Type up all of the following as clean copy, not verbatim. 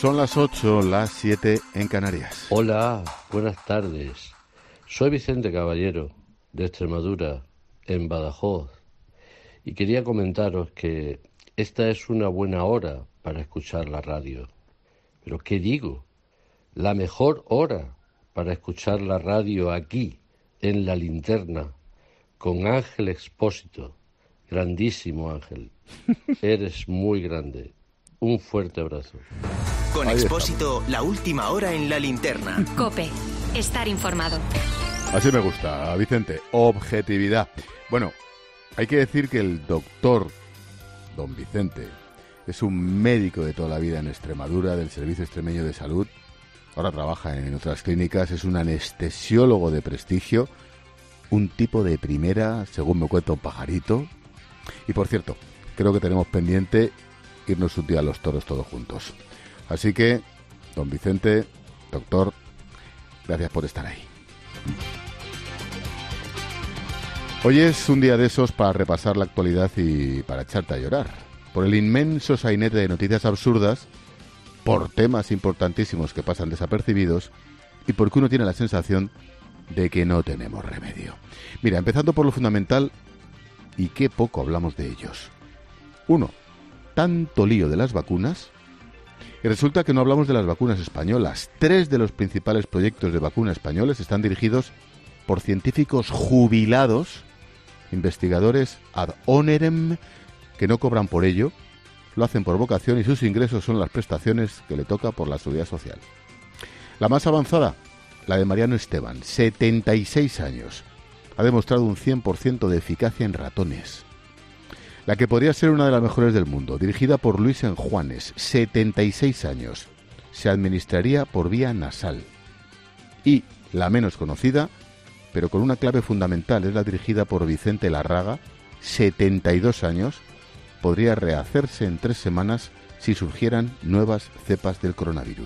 Son las 8, las 7 en Canarias. Hola, buenas tardes. Soy Vicente Caballero, de Extremadura, en Badajoz. Y quería comentaros que esta es una buena hora para escuchar la radio. ¿Pero qué digo? La mejor hora para escuchar la radio aquí, en La Linterna, con Ángel Expósito. Grandísimo, Ángel. Eres muy grande. Un fuerte abrazo. Con Expósito, la última hora en La Linterna. COPE. Estar informado. Así me gusta, Vicente. Objetividad. Bueno, hay que decir que el doctor don Vicente es un médico de toda la vida en Extremadura, del Servicio Extremeño de Salud. Ahora trabaja en otras clínicas. Es un anestesiólogo de prestigio. Un tipo de primera, según me cuenta un pajarito. Y por cierto, creo que tenemos pendiente irnos un día a los toros todos juntos. Así que, don Vicente, doctor, gracias por estar ahí. Hoy es un día de esos para repasar la actualidad y para echarte a llorar. Por el inmenso sainete de noticias absurdas, por temas importantísimos que pasan desapercibidos y porque uno tiene la sensación de que no tenemos remedio. Mira, empezando por lo fundamental, y qué poco hablamos de ellos. 1. Tanto lío de las vacunas. Y resulta que no hablamos de las vacunas españolas. 3 de los principales proyectos de vacuna españoles están dirigidos por científicos jubilados, investigadores ad honorem, que no cobran por ello, lo hacen por vocación y sus ingresos son las prestaciones que le toca por la Seguridad Social. La más avanzada, la de Mariano Esteban, 76 años. Ha demostrado un 100% de eficacia en ratones. La que podría ser una de las mejores del mundo, dirigida por Luis Enjuanes, 76 años. Se administraría por vía nasal. Y la menos conocida, pero con una clave fundamental, es la dirigida por Vicente Larraga, 72 años. Podría rehacerse en 3 semanas si surgieran nuevas cepas del coronavirus.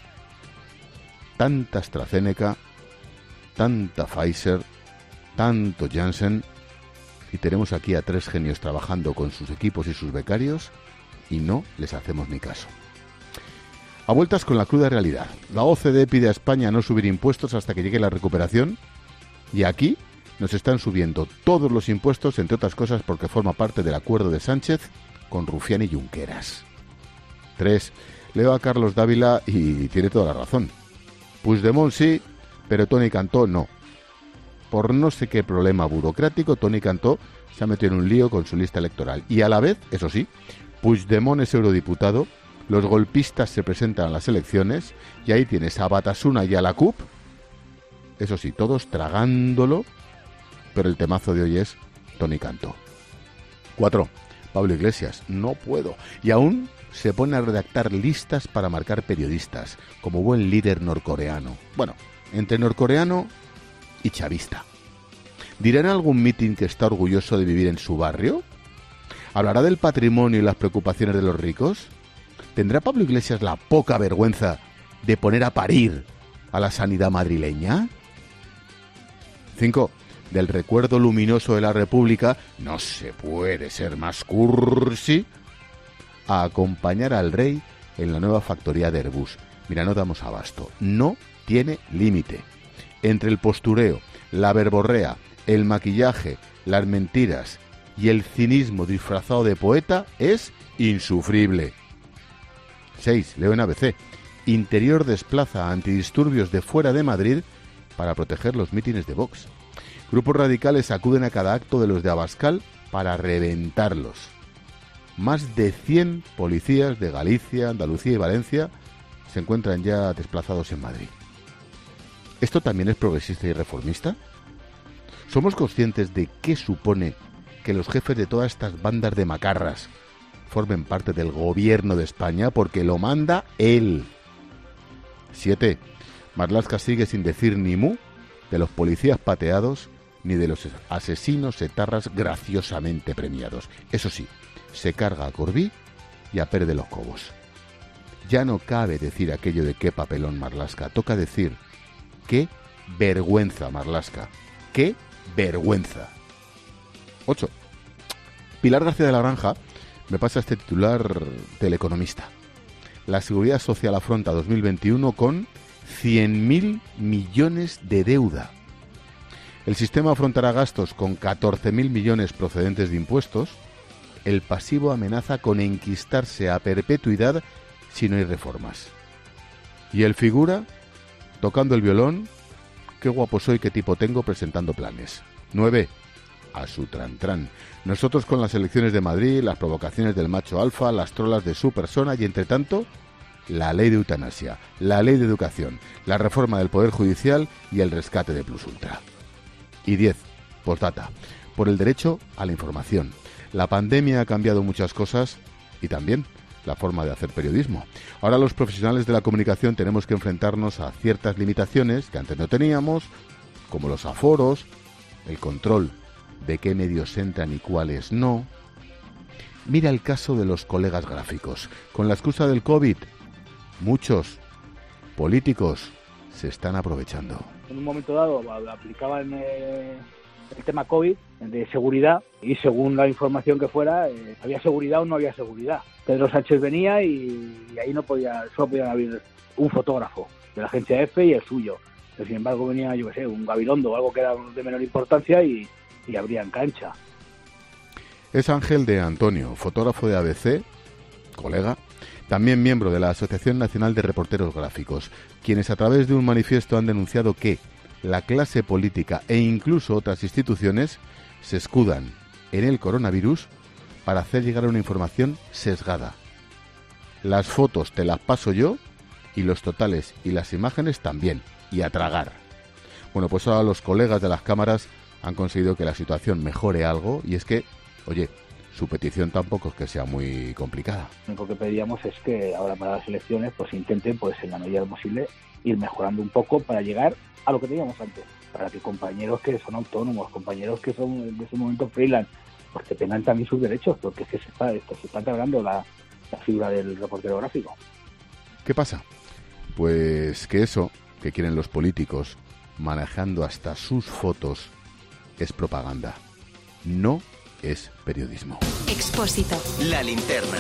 Tanta AstraZeneca, tanta Pfizer, tanto Janssen, y tenemos aquí a 3 genios trabajando con sus equipos y sus becarios y no les hacemos ni caso. A vueltas con la cruda realidad. La OCDE pide a España no subir impuestos hasta que llegue la recuperación y aquí nos están subiendo todos los impuestos, entre otras cosas porque forma parte del acuerdo de Sánchez con Rufián y Junqueras. 3. Leo a Carlos Dávila y tiene toda la razón. Puigdemont sí, pero Toni Cantó no. Por no sé qué problema burocrático, Toni Cantó se ha metido en un lío con su lista electoral. Y a la vez, eso sí, Puigdemont es eurodiputado, los golpistas se presentan a las elecciones y ahí tienes a Batasuna y a la CUP, eso sí, todos tragándolo, pero el temazo de hoy es Toni Cantó. 4. Pablo Iglesias, no puedo. Y aún se pone a redactar listas para marcar periodistas, como buen líder norcoreano. Bueno, entre norcoreano y chavista. ¿Dirá en algún mitin que está orgulloso de vivir en su barrio? ¿Hablará del patrimonio y las preocupaciones de los ricos? ¿Tendrá Pablo Iglesias la poca vergüenza de poner a parir a la sanidad madrileña? 5. Del recuerdo luminoso de la República, no se puede ser más cursi, a acompañar al rey en la nueva factoría de Airbus. Mira, no damos abasto. No tiene límite. Entre el postureo, la verborrea, el maquillaje, las mentiras y el cinismo disfrazado de poeta es insufrible. 6. Leo en ABC. Interior desplaza a antidisturbios de fuera de Madrid para proteger los mítines de Vox. Grupos radicales acuden a cada acto de los de Abascal para reventarlos. Más de 100 policías de Galicia, Andalucía y Valencia se encuentran ya desplazados en Madrid. ¿Esto también es progresista y reformista? ¿Somos conscientes de qué supone que los jefes de todas estas bandas de macarras formen parte del gobierno de España? Porque lo manda él. 7. Marlaska sigue sin decir ni mu de los policías pateados ni de los asesinos etarras graciosamente premiados. Eso sí, se carga a Corbí y a Pérez de los Cobos. Ya no cabe decir aquello de qué papelón Marlaska, toca decir qué vergüenza Marlaska, qué vergüenza. 8. Pilar García de la Granja me pasa este titular del Economista. la Seguridad Social afronta 2021 con 100.000 millones de deuda. El sistema afrontará gastos con 14.000 millones procedentes de impuestos. El pasivo amenaza con enquistarse a perpetuidad si no hay reformas. Y el figura, tocando el violón, qué guapo soy, qué tipo tengo, presentando planes. 9. A su trantrán. Nosotros con las elecciones de Madrid, las provocaciones del macho alfa, las trolas de su persona y, entre tanto, la ley de eutanasia, la ley de educación, la reforma del Poder Judicial y el rescate de Plus Ultra. Y 10. Postdata. Por el derecho a la información. La pandemia ha cambiado muchas cosas y también la forma de hacer periodismo. Ahora los profesionales de la comunicación tenemos que enfrentarnos a ciertas limitaciones que antes no teníamos, como los aforos, el control de qué medios entran y cuáles no. Mira el caso de los colegas gráficos. Con la excusa del COVID, muchos políticos se están aprovechando. En un momento dado aplicaban el tema COVID de seguridad y según la información que fuera, había seguridad o no había seguridad. Pedro Sánchez venía y ahí no podía, solo podían haber un fotógrafo de la agencia EFE y el suyo. Pero sin embargo venía, yo qué sé, un Gabilondo o algo que era de menor importancia y abrían cancha. Es Ángel de Antonio, fotógrafo de ABC, colega, también miembro de la Asociación Nacional de Reporteros Gráficos, quienes a través de un manifiesto han denunciado que la clase política e incluso otras instituciones se escudan en el coronavirus para hacer llegar una información sesgada. Las fotos te las paso yo y los totales y las imágenes también, y a tragar. Bueno, pues ahora los colegas de las cámaras han conseguido que la situación mejore algo y es que, oye, su petición tampoco es que sea muy complicada. Lo único que pedíamos es que ahora para las elecciones pues intenten, pues en la medida de lo posible, ir mejorando un poco para llegar a lo que teníamos antes, para que compañeros que son autónomos, compañeros que son en ese momento freelance, pues que tengan también sus derechos, porque es que se está cargando la figura del reportero gráfico. ¿Qué pasa? Pues que eso que quieren los políticos, manejando hasta sus fotos, es propaganda. No es periodismo. Expósito. La linterna.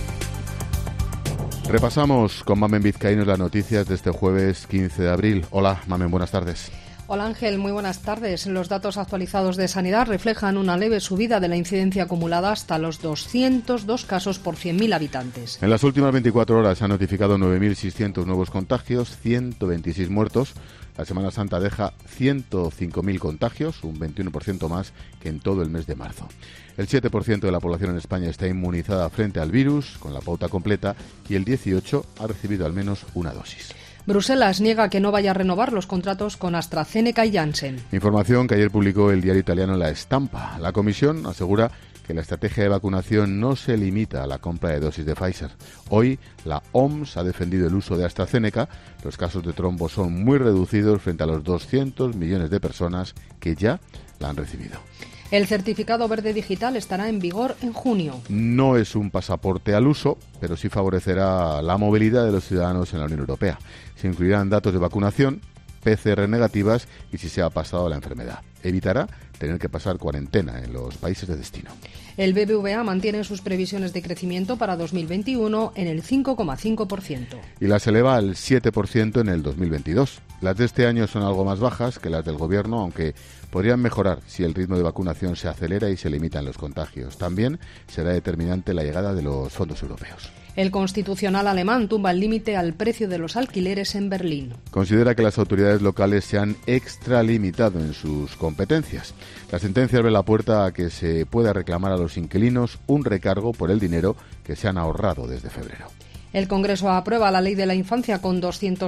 Repasamos con Mamen Vizcaínos las noticias de este jueves 15 de abril. Hola, Mamen, buenas tardes. Hola Ángel, muy buenas tardes. Los datos actualizados de Sanidad reflejan una leve subida de la incidencia acumulada hasta los 202 casos por 100.000 habitantes. En las últimas 24 horas se han notificado 9.600 nuevos contagios, 126 muertos. La Semana Santa deja 105.000 contagios, un 21% más que en todo el mes de marzo. El 7% de la población en España está inmunizada frente al virus, con la pauta completa, y el 18% ha recibido al menos una dosis. Bruselas niega que no vaya a renovar los contratos con AstraZeneca y Janssen. Información que ayer publicó el diario italiano La Stampa. La Comisión asegura que la estrategia de vacunación no se limita a la compra de dosis de Pfizer. Hoy, la OMS ha defendido el uso de AstraZeneca. Los casos de trombo son muy reducidos frente a los 200 millones de personas que ya la han recibido. El certificado verde digital estará en vigor en junio. No es un pasaporte al uso, pero sí favorecerá la movilidad de los ciudadanos en la Unión Europea. Se incluirán datos de vacunación, PCR negativas y si se ha pasado la enfermedad. Evitará tener que pasar cuarentena en los países de destino. El BBVA mantiene sus previsiones de crecimiento para 2021 en el 5,5%. Y las eleva al 7% en el 2022. Las de este año son algo más bajas que las del Gobierno, aunque podrían mejorar si el ritmo de vacunación se acelera y se limitan los contagios. También será determinante la llegada de los fondos europeos. El Constitucional alemán tumba el límite al precio de los alquileres en Berlín. Considera que las autoridades locales se han extralimitado en sus competencias. La sentencia abre la puerta a que se pueda reclamar a los inquilinos un recargo por el dinero que se han ahorrado desde febrero. El Congreso aprueba la Ley de la Infancia con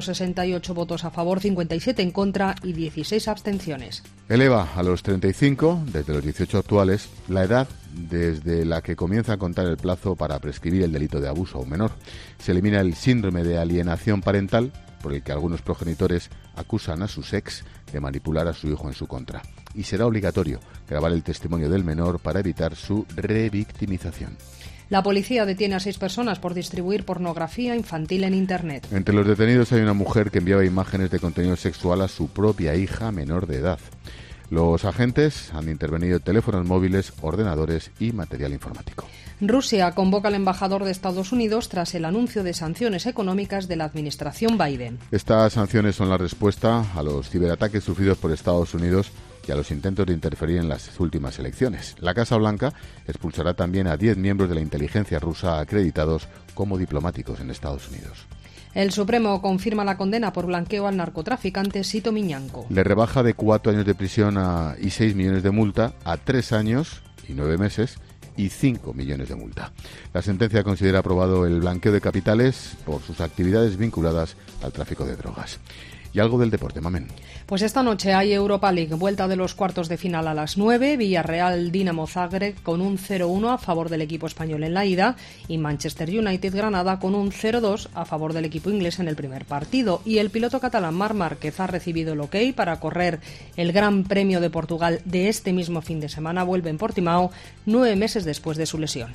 268 votos a favor, 57 en contra y 16 abstenciones. Eleva a los 35, desde los 18 actuales, la edad desde la que comienza a contar el plazo para prescribir el delito de abuso a un menor. Se elimina el síndrome de alienación parental, por el que algunos progenitores acusan a sus ex de manipular a su hijo en su contra. Y será obligatorio grabar el testimonio del menor para evitar su revictimización. La policía detiene a 6 personas por distribuir pornografía infantil en Internet. Entre los detenidos hay una mujer que enviaba imágenes de contenido sexual a su propia hija menor de edad. Los agentes han intervenido teléfonos móviles, ordenadores y material informático. Rusia convoca al embajador de Estados Unidos tras el anuncio de sanciones económicas de la administración Biden. Estas sanciones son la respuesta a los ciberataques sufridos por Estados Unidos y a los intentos de interferir en las últimas elecciones. La Casa Blanca expulsará también a 10 miembros de la inteligencia rusa acreditados como diplomáticos en Estados Unidos. El Supremo confirma la condena por blanqueo al narcotraficante Sito Miñanco. Le rebaja de 4 años de prisión y 6 millones de multa a 3 años y 9 meses y 5 millones de multa. La sentencia considera aprobado el blanqueo de capitales por sus actividades vinculadas al tráfico de drogas. Y algo del deporte, Mamen. Pues esta noche hay Europa League, vuelta de los cuartos de final a las 9, Villarreal Dinamo Zagreb con un 0-1 a favor del equipo español en la ida y Manchester United Granada con un 0-2 a favor del equipo inglés en el primer partido. Y el piloto catalán Marc Márquez ha recibido el ok para correr el Gran Premio de Portugal de este mismo fin de semana. Vuelve en Portimao 9 meses después de su lesión.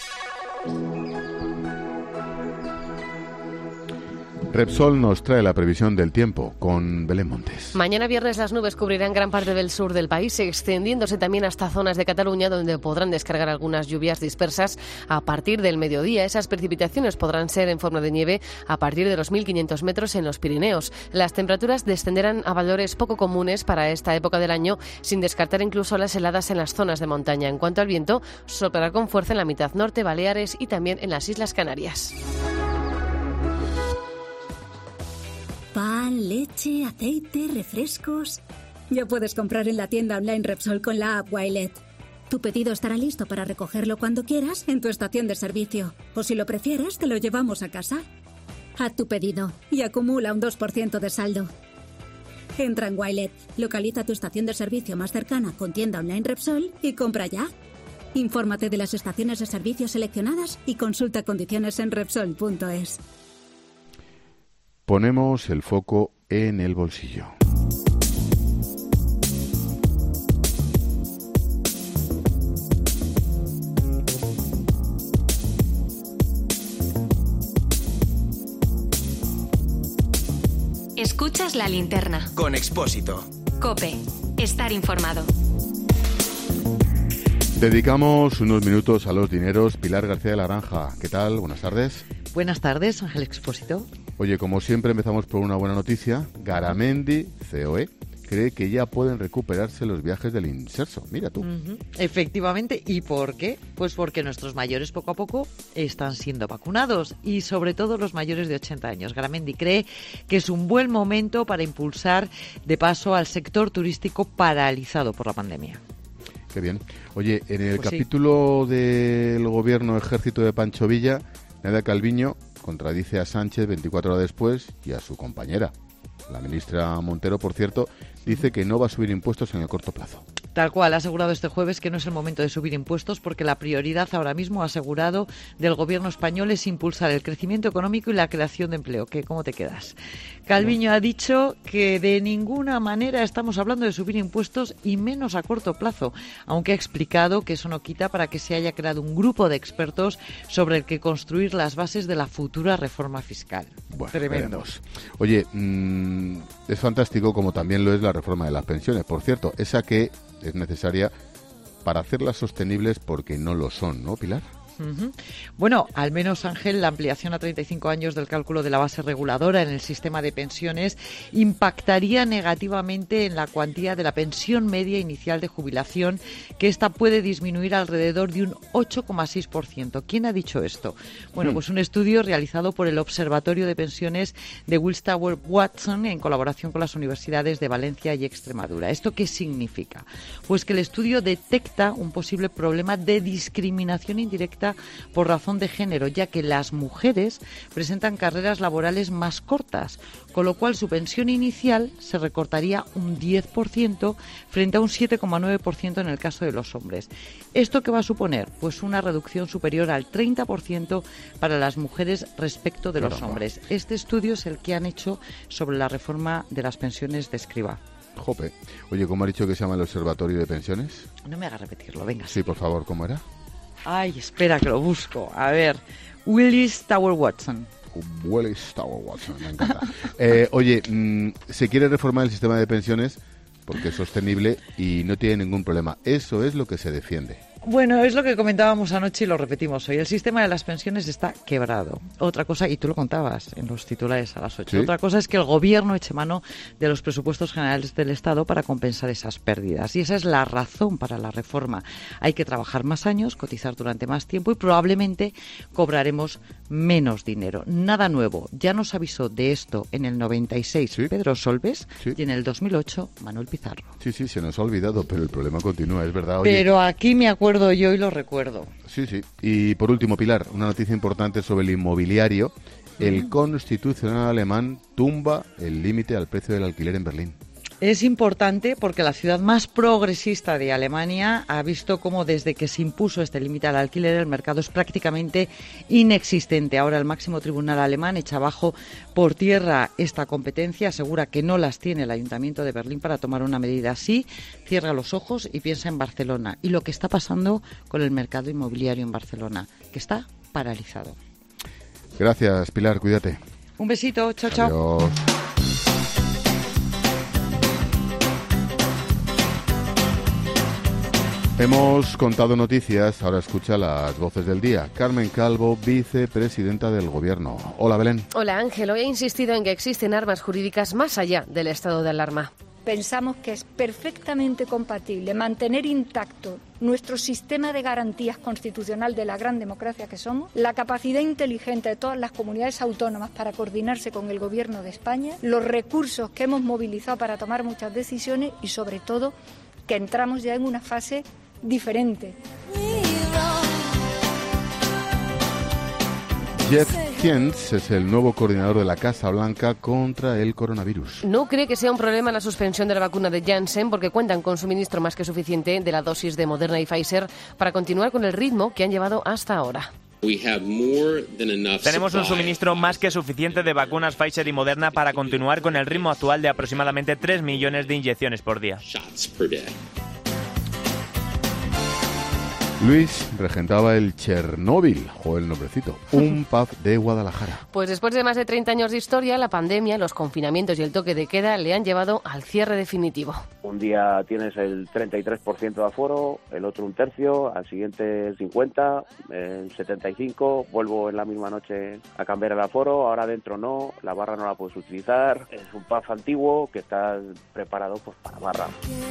Repsol nos trae la previsión del tiempo con Belén Montes. Mañana viernes las nubes cubrirán gran parte del sur del país, extendiéndose también hasta zonas de Cataluña, donde podrán descargar algunas lluvias dispersas a partir del mediodía. Esas precipitaciones podrán ser en forma de nieve a partir de los 1.500 metros en los Pirineos. Las temperaturas descenderán a valores poco comunes para esta época del año, sin descartar incluso las heladas en las zonas de montaña. En cuanto al viento, soplará con fuerza en la mitad norte, Baleares y también en las Islas Canarias. Pan, leche, aceite, refrescos. Ya puedes comprar en la tienda online Repsol con la app Wilet. Tu pedido estará listo para recogerlo cuando quieras en tu estación de servicio. O si lo prefieres, te lo llevamos a casa. Haz tu pedido y acumula un 2% de saldo. Entra en Wilet, localiza tu estación de servicio más cercana con tienda online Repsol y compra ya. Infórmate de las estaciones de servicio seleccionadas y consulta condiciones en Repsol.es. Ponemos el foco en el bolsillo. Escuchas la linterna. Con Expósito. COPE. Estar informado. Dedicamos unos minutos a los dineros. Pilar García de la Granja, ¿qué tal? Buenas tardes. Buenas tardes, Ángel Expósito. Oye, como siempre empezamos por una buena noticia. Garamendi, COE, cree que ya pueden recuperarse los viajes del inserso. Mira tú. Efectivamente. ¿Y por qué? Pues porque nuestros mayores poco a poco están siendo vacunados y sobre todo los mayores de 80 años. Garamendi cree que es un buen momento para impulsar de paso al sector turístico paralizado por la pandemia. Qué bien. Oye, en el Pues capítulo del gobierno ejército de Pancho Villa, Nadia Calviño contradice a Sánchez 24 horas después y a su compañera. La ministra Montero, por cierto, dice que no va a subir impuestos en el corto plazo. Tal cual, ha asegurado este jueves que no es el momento de subir impuestos porque la prioridad ahora mismo, ha asegurado, del gobierno español es impulsar el crecimiento económico y la creación de empleo. ¿Cómo te quedas? Calviño ha dicho que de ninguna manera estamos hablando de subir impuestos y menos a corto plazo, aunque ha explicado que eso no quita para que se haya creado un grupo de expertos sobre el que construir las bases de la futura reforma fiscal. Bueno, tremendo. Veremos. Oye, es fantástico como también lo es la reforma de las pensiones. Por cierto, esa que es necesaria para hacerlas sostenibles porque no lo son, ¿no, Pilar? Bueno, al menos, Ángel, la ampliación a 35 años del cálculo de la base reguladora en el sistema de pensiones impactaría negativamente en la cuantía de la pensión media inicial de jubilación, que esta puede disminuir alrededor de un 8,6%. ¿Quién ha dicho esto? Bueno, pues un estudio realizado por el Observatorio de Pensiones de Willis Towers Watson en colaboración con las universidades de Valencia y Extremadura. ¿Esto qué significa? Pues que el estudio detecta un posible problema de discriminación indirecta por razón de género, ya que las mujeres presentan carreras laborales más cortas, con lo cual su pensión inicial se recortaría un 10% frente a un 7,9% en el caso de los hombres. ¿Esto qué va a suponer? Pues una reducción superior al 30% para las mujeres respecto de los hombres. Este estudio es el que han hecho sobre la reforma de las pensiones de Escrivá. Jope. Oye, ¿cómo ha dicho que se llama el Observatorio de Pensiones? No me hagas repetirlo, venga. Sí, por favor, ¿cómo era? Ay, espera que lo busco. A ver, Willis Towers Watson. Willis Towers Watson, me encanta. Oye, se quiere reformar el sistema de pensiones porque es sostenible y no tiene ningún problema. Eso es lo que se defiende. Bueno, es lo que comentábamos anoche y lo repetimos hoy. El sistema de las pensiones está quebrado. Otra cosa, y tú lo contabas en los titulares a las 8, ¿sí? Otra cosa es que el Gobierno eche mano de los presupuestos generales del Estado para compensar esas pérdidas. Y esa es la razón para la reforma. Hay que trabajar más años, cotizar durante más tiempo y probablemente cobraremos menos dinero. Nada nuevo. Ya nos avisó de esto en el 96 ¿sí? Pedro Solbes ¿sí? Y en el 2008 Manuel Pizarro. Sí, se nos ha olvidado, pero el problema continúa, es verdad. Oye, pero aquí me acuerdo yo y lo recuerdo. Sí. Y por último, Pilar, una noticia importante sobre el inmobiliario. El Constitucional alemán tumba el límite al precio del alquiler en Berlín. Es importante porque la ciudad más progresista de Alemania ha visto cómo desde que se impuso este límite al alquiler el mercado es prácticamente inexistente. Ahora el máximo tribunal alemán echa abajo por tierra esta competencia, asegura que no las tiene el Ayuntamiento de Berlín para tomar una medida así, cierra los ojos y piensa en Barcelona y lo que está pasando con el mercado inmobiliario en Barcelona, que está paralizado. Gracias, Pilar, cuídate. Un besito, chao, chao. Adiós. Hemos contado noticias, ahora escucha las voces del día. Carmen Calvo, vicepresidenta del Gobierno. Hola, Belén. Hola, Ángel. Hoy he insistido en que existen armas jurídicas más allá del estado de alarma. Pensamos que es perfectamente compatible mantener intacto nuestro sistema de garantías constitucional de la gran democracia que somos, la capacidad inteligente de todas las comunidades autónomas para coordinarse con el Gobierno de España, los recursos que hemos movilizado para tomar muchas decisiones y, sobre todo, que entramos ya en una fase diferente. Jeff Zients es el nuevo coordinador de la Casa Blanca contra el coronavirus. No cree que sea un problema la suspensión de la vacuna de Janssen porque cuentan con suministro más que suficiente de la dosis de Moderna y Pfizer para continuar con el ritmo que han llevado hasta ahora. Tenemos un suministro más que suficiente de vacunas Pfizer y Moderna para continuar con el ritmo actual de aproximadamente 3 millones de inyecciones por día. Luis regentaba el Chernóbil, el nombrecito, un pub de Guadalajara. Pues después de más de 30 años de historia, la pandemia, los confinamientos y el toque de queda le han llevado al cierre definitivo. Un día tienes el 33% de aforo, el otro un tercio, al siguiente el 50%, el 75%, vuelvo en la misma noche a cambiar el aforo, ahora dentro no, la barra no la puedes utilizar, es un pub antiguo que está preparado pues para barra.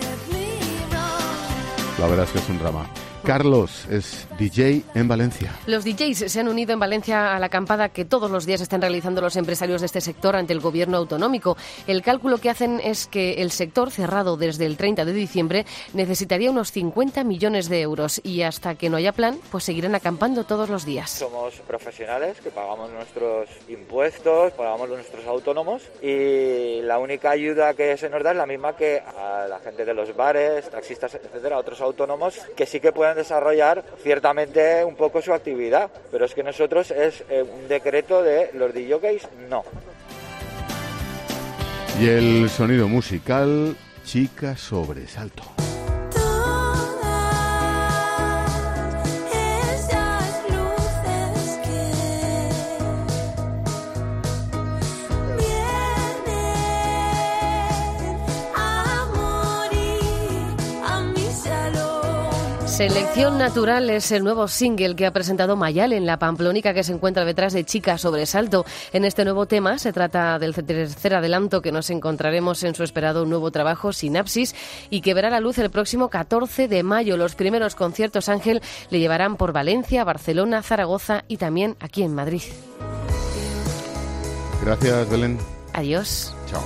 La verdad es que es un drama. Carlos es DJ en Valencia. Los DJs se han unido en Valencia a la acampada que todos los días están realizando los empresarios de este sector ante el gobierno autonómico. El cálculo que hacen es que el sector, cerrado desde el 30 de diciembre, necesitaría unos 50 millones de euros y hasta que no haya plan, pues seguirán acampando todos los días. Somos profesionales que pagamos nuestros impuestos, pagamos nuestros autónomos y la única ayuda que se nos da es la misma que a la gente de los bares, taxistas, etcétera, otros autónomos que sí que pueden desarrollar ciertamente un poco su actividad, pero es que nosotros es un decreto de los DJs, no. Y el sonido musical, Chica Sobresalto. Selección Natural es el nuevo single que ha presentado Mayal en la Pamplónica, que se encuentra detrás de Chica Sobresalto. En este nuevo tema se trata del tercer adelanto que nos encontraremos en su esperado nuevo trabajo, Sinapsis, y que verá la luz el próximo 14 de mayo. Los primeros conciertos, Ángel, le llevarán por Valencia, Barcelona, Zaragoza y también aquí en Madrid. Gracias, Belén. Adiós. Chao.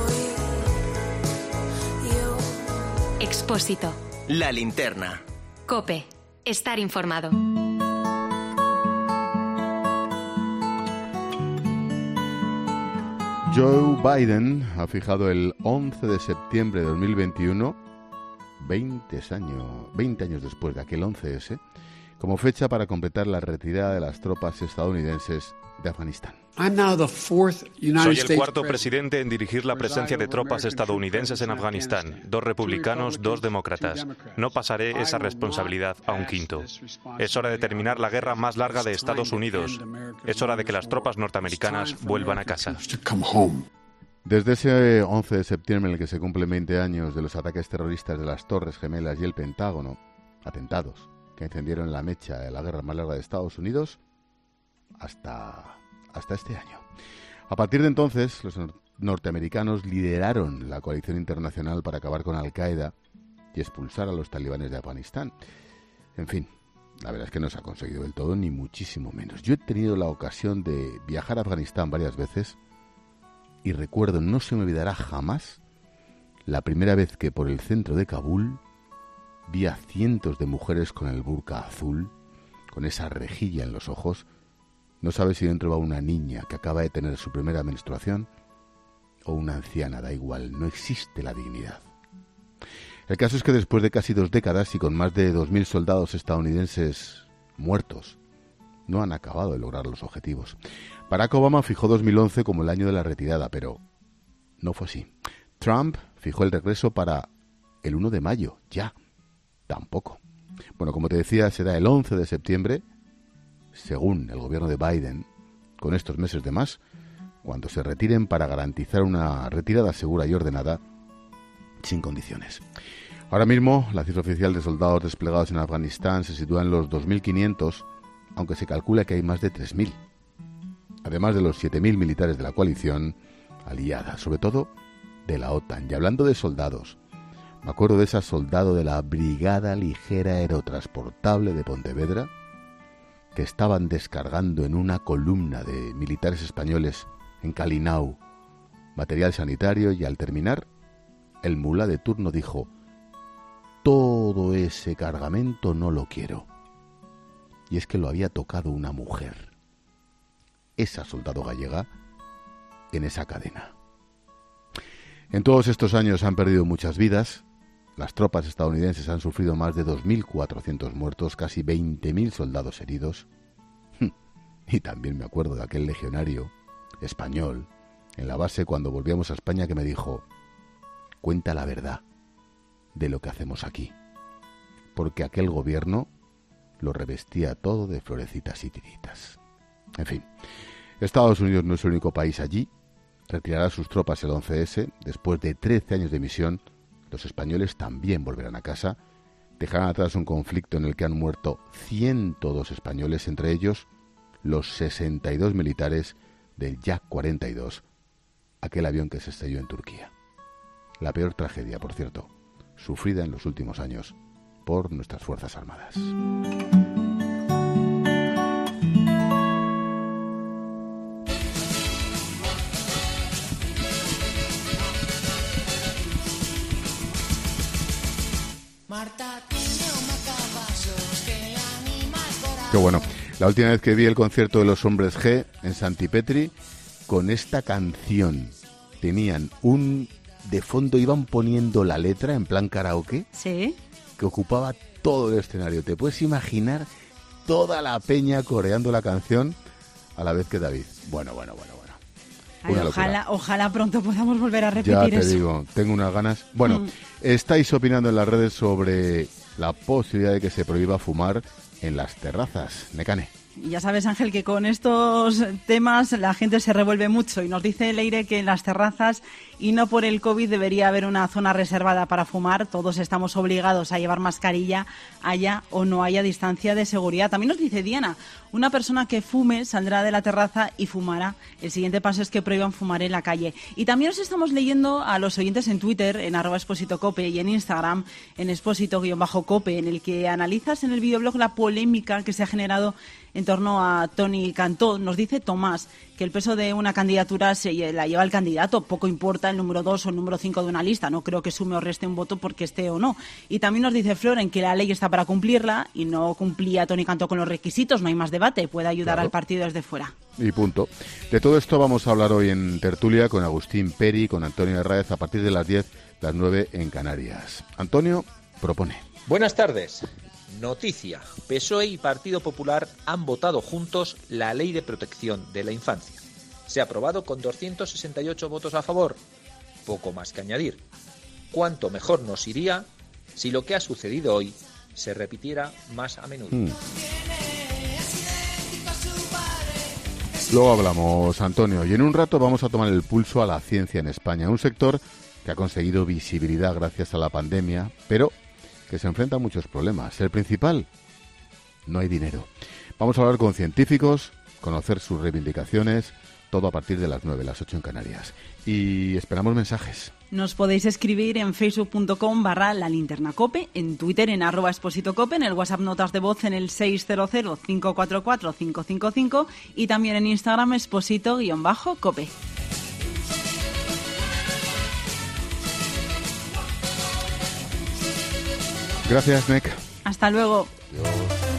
Expósito. La linterna. COPE. Estar informado. Joe Biden ha fijado el 11 de septiembre de 2021, 20 años después de aquel 11S, como fecha para completar la retirada de las tropas estadounidenses de Afganistán. Soy el cuarto presidente en dirigir la presencia de tropas estadounidenses en Afganistán, 2 republicanos, 2 demócratas. No pasaré esa responsabilidad a un quinto. Es hora de terminar la guerra más larga de Estados Unidos. Es hora de que las tropas norteamericanas vuelvan a casa. Desde ese 11 de septiembre en el que se cumplen 20 años de los ataques terroristas de las Torres Gemelas y el Pentágono, atentados que encendieron la mecha de la guerra más larga de Estados Unidos, hasta este año. A partir de entonces, los norteamericanos lideraron la coalición internacional para acabar con Al-Qaeda y expulsar a los talibanes de Afganistán. En fin, la verdad es que no se ha conseguido del todo, ni muchísimo menos. Yo he tenido la ocasión de viajar a Afganistán varias veces y recuerdo, no se me olvidará jamás, la primera vez que por el centro de Kabul vi a cientos de mujeres con el burka azul, con esa rejilla en los ojos. No sabes si dentro va una niña que acaba de tener su primera menstruación o una anciana, da igual, no existe la dignidad. El caso es que después de casi 2 décadas y con más de 2.000 soldados estadounidenses muertos, no han acabado de lograr los objetivos. Barack Obama fijó 2011 como el año de la retirada, pero no fue así. Trump fijó el regreso para el 1 de mayo, ya, tampoco. Bueno, como te decía, será el 11 de septiembre, según el gobierno de Biden, con estos meses de más, cuando se retiren para garantizar una retirada segura y ordenada, sin condiciones. Ahora mismo, la cifra oficial de soldados desplegados en Afganistán se sitúa en los 2.500, aunque se calcula que hay más de 3.000. Además de los 7.000 militares de la coalición aliada, sobre todo de la OTAN. Y hablando de soldados, me acuerdo de esa soldado de la Brigada Ligera Aerotransportable de Pontevedra, que estaban descargando en una columna de militares españoles en Calinau material sanitario, y al terminar, el mulá de turno dijo: todo ese cargamento no lo quiero. Y es que lo había tocado una mujer, esa soldado gallega, en esa cadena. En todos estos años han perdido muchas vidas. Las tropas estadounidenses han sufrido más de 2.400 muertos, casi 20.000 soldados heridos. Y también me acuerdo de aquel legionario español en la base cuando volvíamos a España que me dijo: cuenta la verdad de lo que hacemos aquí, porque aquel gobierno lo revestía todo de florecitas y tiritas. En fin, Estados Unidos no es el único país allí. Retirará sus tropas el 11S. Después de 13 años de misión, los españoles también volverán a casa. Dejarán atrás un conflicto en el que han muerto 102 españoles, entre ellos los 62 militares del Yak 42, aquel avión que se estrelló en Turquía. La peor tragedia, por cierto, sufrida en los últimos años por nuestras Fuerzas Armadas. Qué bueno. La última vez que vi el concierto de los Hombres G en Santipetri, con esta canción tenían de fondo, iban poniendo la letra en plan karaoke, sí, que ocupaba todo el escenario. ¿Te puedes imaginar toda la peña coreando la canción a la vez que David? Bueno. Ay, ojalá pronto podamos volver a repetir eso. Ya te digo, tengo unas ganas. Bueno, estáis opinando en las redes sobre la posibilidad de que se prohíba fumar en las terrazas. Necane. Y ya sabes, Ángel, que con estos temas la gente se revuelve mucho y nos dice Leire que en las terrazas y no por el COVID debería haber una zona reservada para fumar. Todos estamos obligados a llevar mascarilla, haya o no haya distancia de seguridad. También nos dice Diana, una persona que fume saldrá de la terraza y fumará. El siguiente paso es que prohíban fumar en la calle. Y también os estamos leyendo a los oyentes en Twitter, en @expositocope, y en Instagram, en exposito_cope, en el que analizas en el videoblog la polémica que se ha generado en torno a Toni Cantó. Nos dice Tomás que el peso de una candidatura la lleva el candidato, poco importa el número 2 o el número 5 de una lista, no creo que sume o reste un voto porque esté o no. Y también nos dice Floren que la ley está para cumplirla y no cumplía Toni Cantó con los requisitos, no hay más debate, puede ayudar al partido desde fuera. Y punto. De todo esto vamos a hablar hoy en Tertulia con Agustín Peri, con Antonio Herráez, a partir de las 10, las 9 en Canarias. Antonio propone. Buenas tardes. Noticia. PSOE y Partido Popular han votado juntos la Ley de Protección de la Infancia. Se ha aprobado con 268 votos a favor. Poco más que añadir. Cuánto mejor nos iría si lo que ha sucedido hoy se repitiera más a menudo. Luego hablamos, Antonio, y en un rato vamos a tomar el pulso a la ciencia en España, un sector que ha conseguido visibilidad gracias a la pandemia, pero que se enfrenta a muchos problemas. El principal, no hay dinero. Vamos a hablar con científicos, conocer sus reivindicaciones, todo a partir de las 9, las 8 en Canarias. Y esperamos mensajes. Nos podéis escribir en facebook.com/lalinternacope, en Twitter en @expositocope, en el WhatsApp notas de voz en el 600-544-555 y también en Instagram exposito_cope. Gracias, Nek. Hasta luego. Adiós.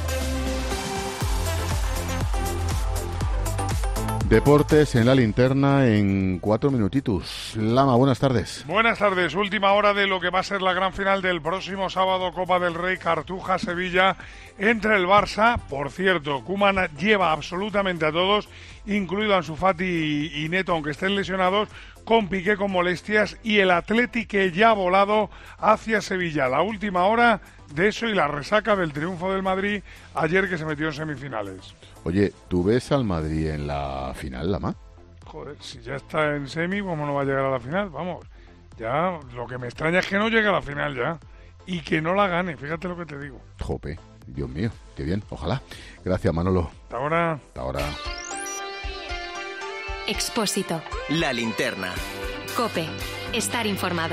Deportes en la linterna en 4 minutitos. Lama, buenas tardes. Buenas tardes. Última hora de lo que va a ser la gran final del próximo sábado, Copa del Rey, Cartuja-Sevilla, entre el Barça. Por cierto, Koeman lleva absolutamente a todos, incluido a Ansu Fati y Neto, aunque estén lesionados, con Piqué con molestias, y el Atleti que ya ha volado hacia Sevilla. La última hora de eso y la resaca del triunfo del Madrid ayer, que se metió en semifinales. Oye, ¿tú ves al Madrid en la final, Lama? Joder, si ya está en semi, ¿cómo no va a llegar a la final? Vamos, ya lo que me extraña es que no llegue a la final ya y que no la gane, fíjate lo que te digo. Jope, Dios mío, qué bien, ojalá. Gracias, Manolo. Hasta ahora. Hasta ahora. Expósito. La linterna. COPE. Estar informado.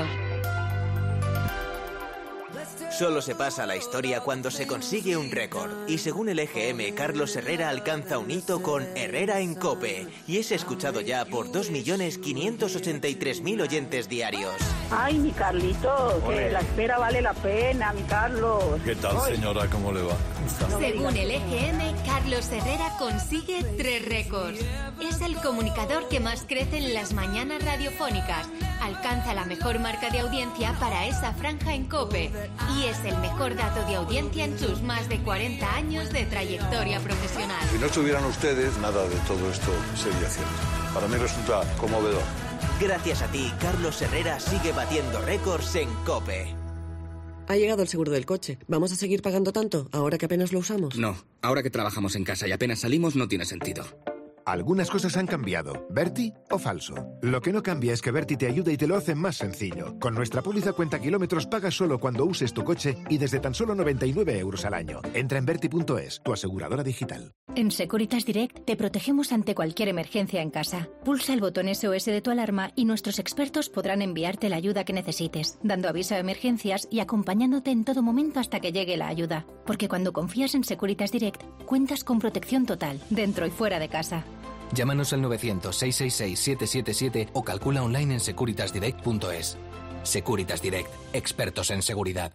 Solo se pasa a la historia cuando se consigue un récord. Y según el EGM, Carlos Herrera alcanza un hito con Herrera en COPE. Y es escuchado ya por 2.583.000 oyentes diarios. Ay, mi Carlitos, que la espera vale la pena, mi Carlos. ¿Qué tal, señora? ¿Cómo le va? Según el EGM, Carlos Herrera consigue 3 récords. Es el comunicador que más crece en las mañanas radiofónicas. Alcanza la mejor marca de audiencia para esa franja en COPE. Y es el mejor dato de audiencia en sus más de 40 años de trayectoria profesional. Si no estuvieran ustedes, nada de todo esto sería cierto. Para mí resulta conmovedor. Gracias a ti, Carlos Herrera sigue batiendo récords en COPE. Ha llegado el seguro del coche. ¿Vamos a seguir pagando tanto ahora que apenas lo usamos? No, ahora que trabajamos en casa y apenas salimos no tiene sentido. Algunas cosas han cambiado. ¿Berti o falso? Lo que no cambia es que Berti te ayuda y te lo hace más sencillo. Con nuestra póliza cuenta kilómetros pagas solo cuando uses tu coche y desde tan solo 99 euros al año. Entra en Berti.es, tu aseguradora digital. En Securitas Direct te protegemos ante cualquier emergencia en casa. Pulsa el botón SOS de tu alarma y nuestros expertos podrán enviarte la ayuda que necesites, dando aviso a emergencias y acompañándote en todo momento hasta que llegue la ayuda. Porque cuando confías en Securitas Direct, cuentas con protección total, dentro y fuera de casa. Llámanos al 900-666-777 o calcula online en securitasdirect.es. Securitas Direct, expertos en seguridad.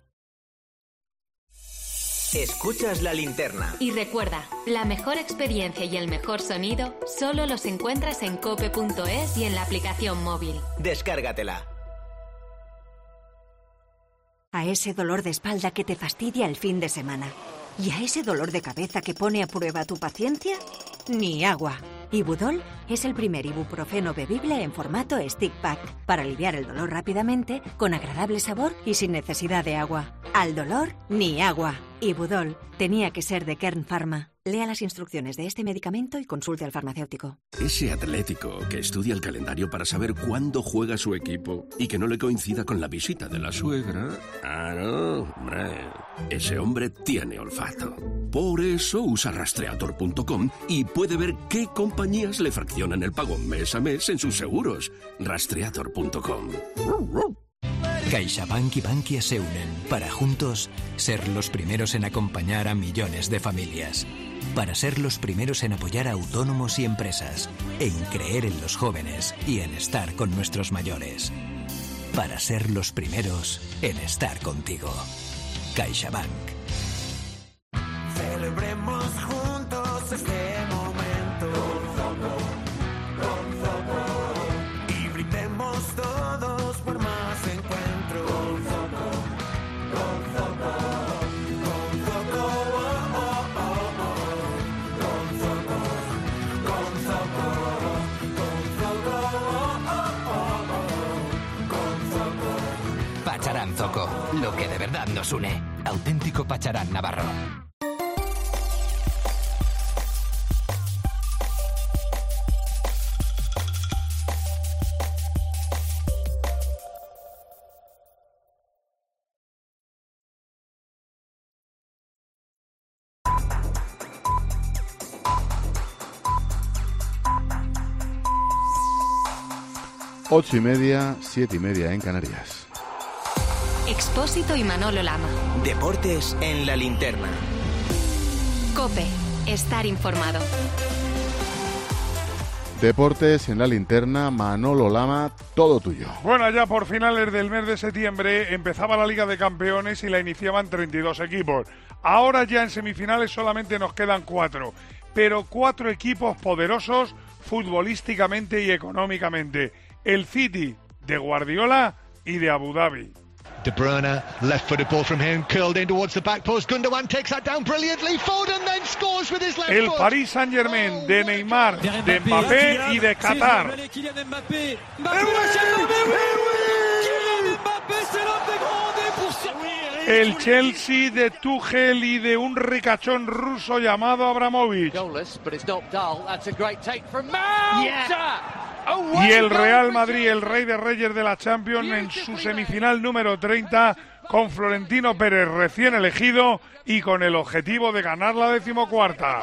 Escuchas la linterna. Y recuerda, la mejor experiencia y el mejor sonido solo los encuentras en cope.es y en la aplicación móvil. Descárgatela. A ese dolor de espalda que te fastidia el fin de semana. ¿Y a ese dolor de cabeza que pone a prueba tu paciencia? Ni agua. Ibudol es el primer ibuprofeno bebible en formato stick pack para aliviar el dolor rápidamente, con agradable sabor y sin necesidad de agua. Al dolor, ni agua. Ibudol tenía que ser de Kern Pharma. Lea las instrucciones de este medicamento y consulte al farmacéutico. Ese atlético que estudia el calendario para saber cuándo juega su equipo y que no le coincida con la visita de la suegra. Ah, no, hombre. Ese hombre tiene olfato. Por eso usa Rastreator.com y puede ver qué compañías le fraccionan el pago mes a mes en sus seguros. Rastreator.com. CaixaBank y Bankia se unen para juntos ser los primeros en acompañar a millones de familias. Para ser los primeros en apoyar a autónomos y empresas. En creer en los jóvenes y en estar con nuestros mayores. Para ser los primeros en estar contigo. CaixaBank. Celebremos juntos este momento. Con Zoco. Y brindemos todos por más encuentro. Con Zoco. Con Zoco. Con Zoco. Con Zoco. Con Zoco. Con Zoco. Pacharán Zoco, lo que de verdad nos une. Auténtico Pacharán Navarro. 8:30, 7:30 en Canarias. Expósito y Manolo Lama. Deportes en la linterna. COPE. Estar informado. Deportes en la linterna, Manolo Lama, todo tuyo. Bueno, ya por finales del mes de septiembre empezaba la Liga de Campeones y la iniciaban 32 equipos. Ahora ya en semifinales solamente nos quedan 4, pero 4 equipos poderosos futbolísticamente y económicamente. El City de Guardiola y de Abu Dhabi. De Bruyne, left-footed ball from him, curled in towards the back post. Gundogan takes that down brilliantly. Foden then scores with his left El foot. Paris Saint-Germain de Neymar, de Mbappé y de Qatar. El Chelsea de Tuchel y de un ricachón ruso llamado Abramovich. Y el Real Madrid, el rey de reyes de la Champions, en su semifinal número 30, con Florentino Pérez recién elegido y con el objetivo de ganar la 14ª.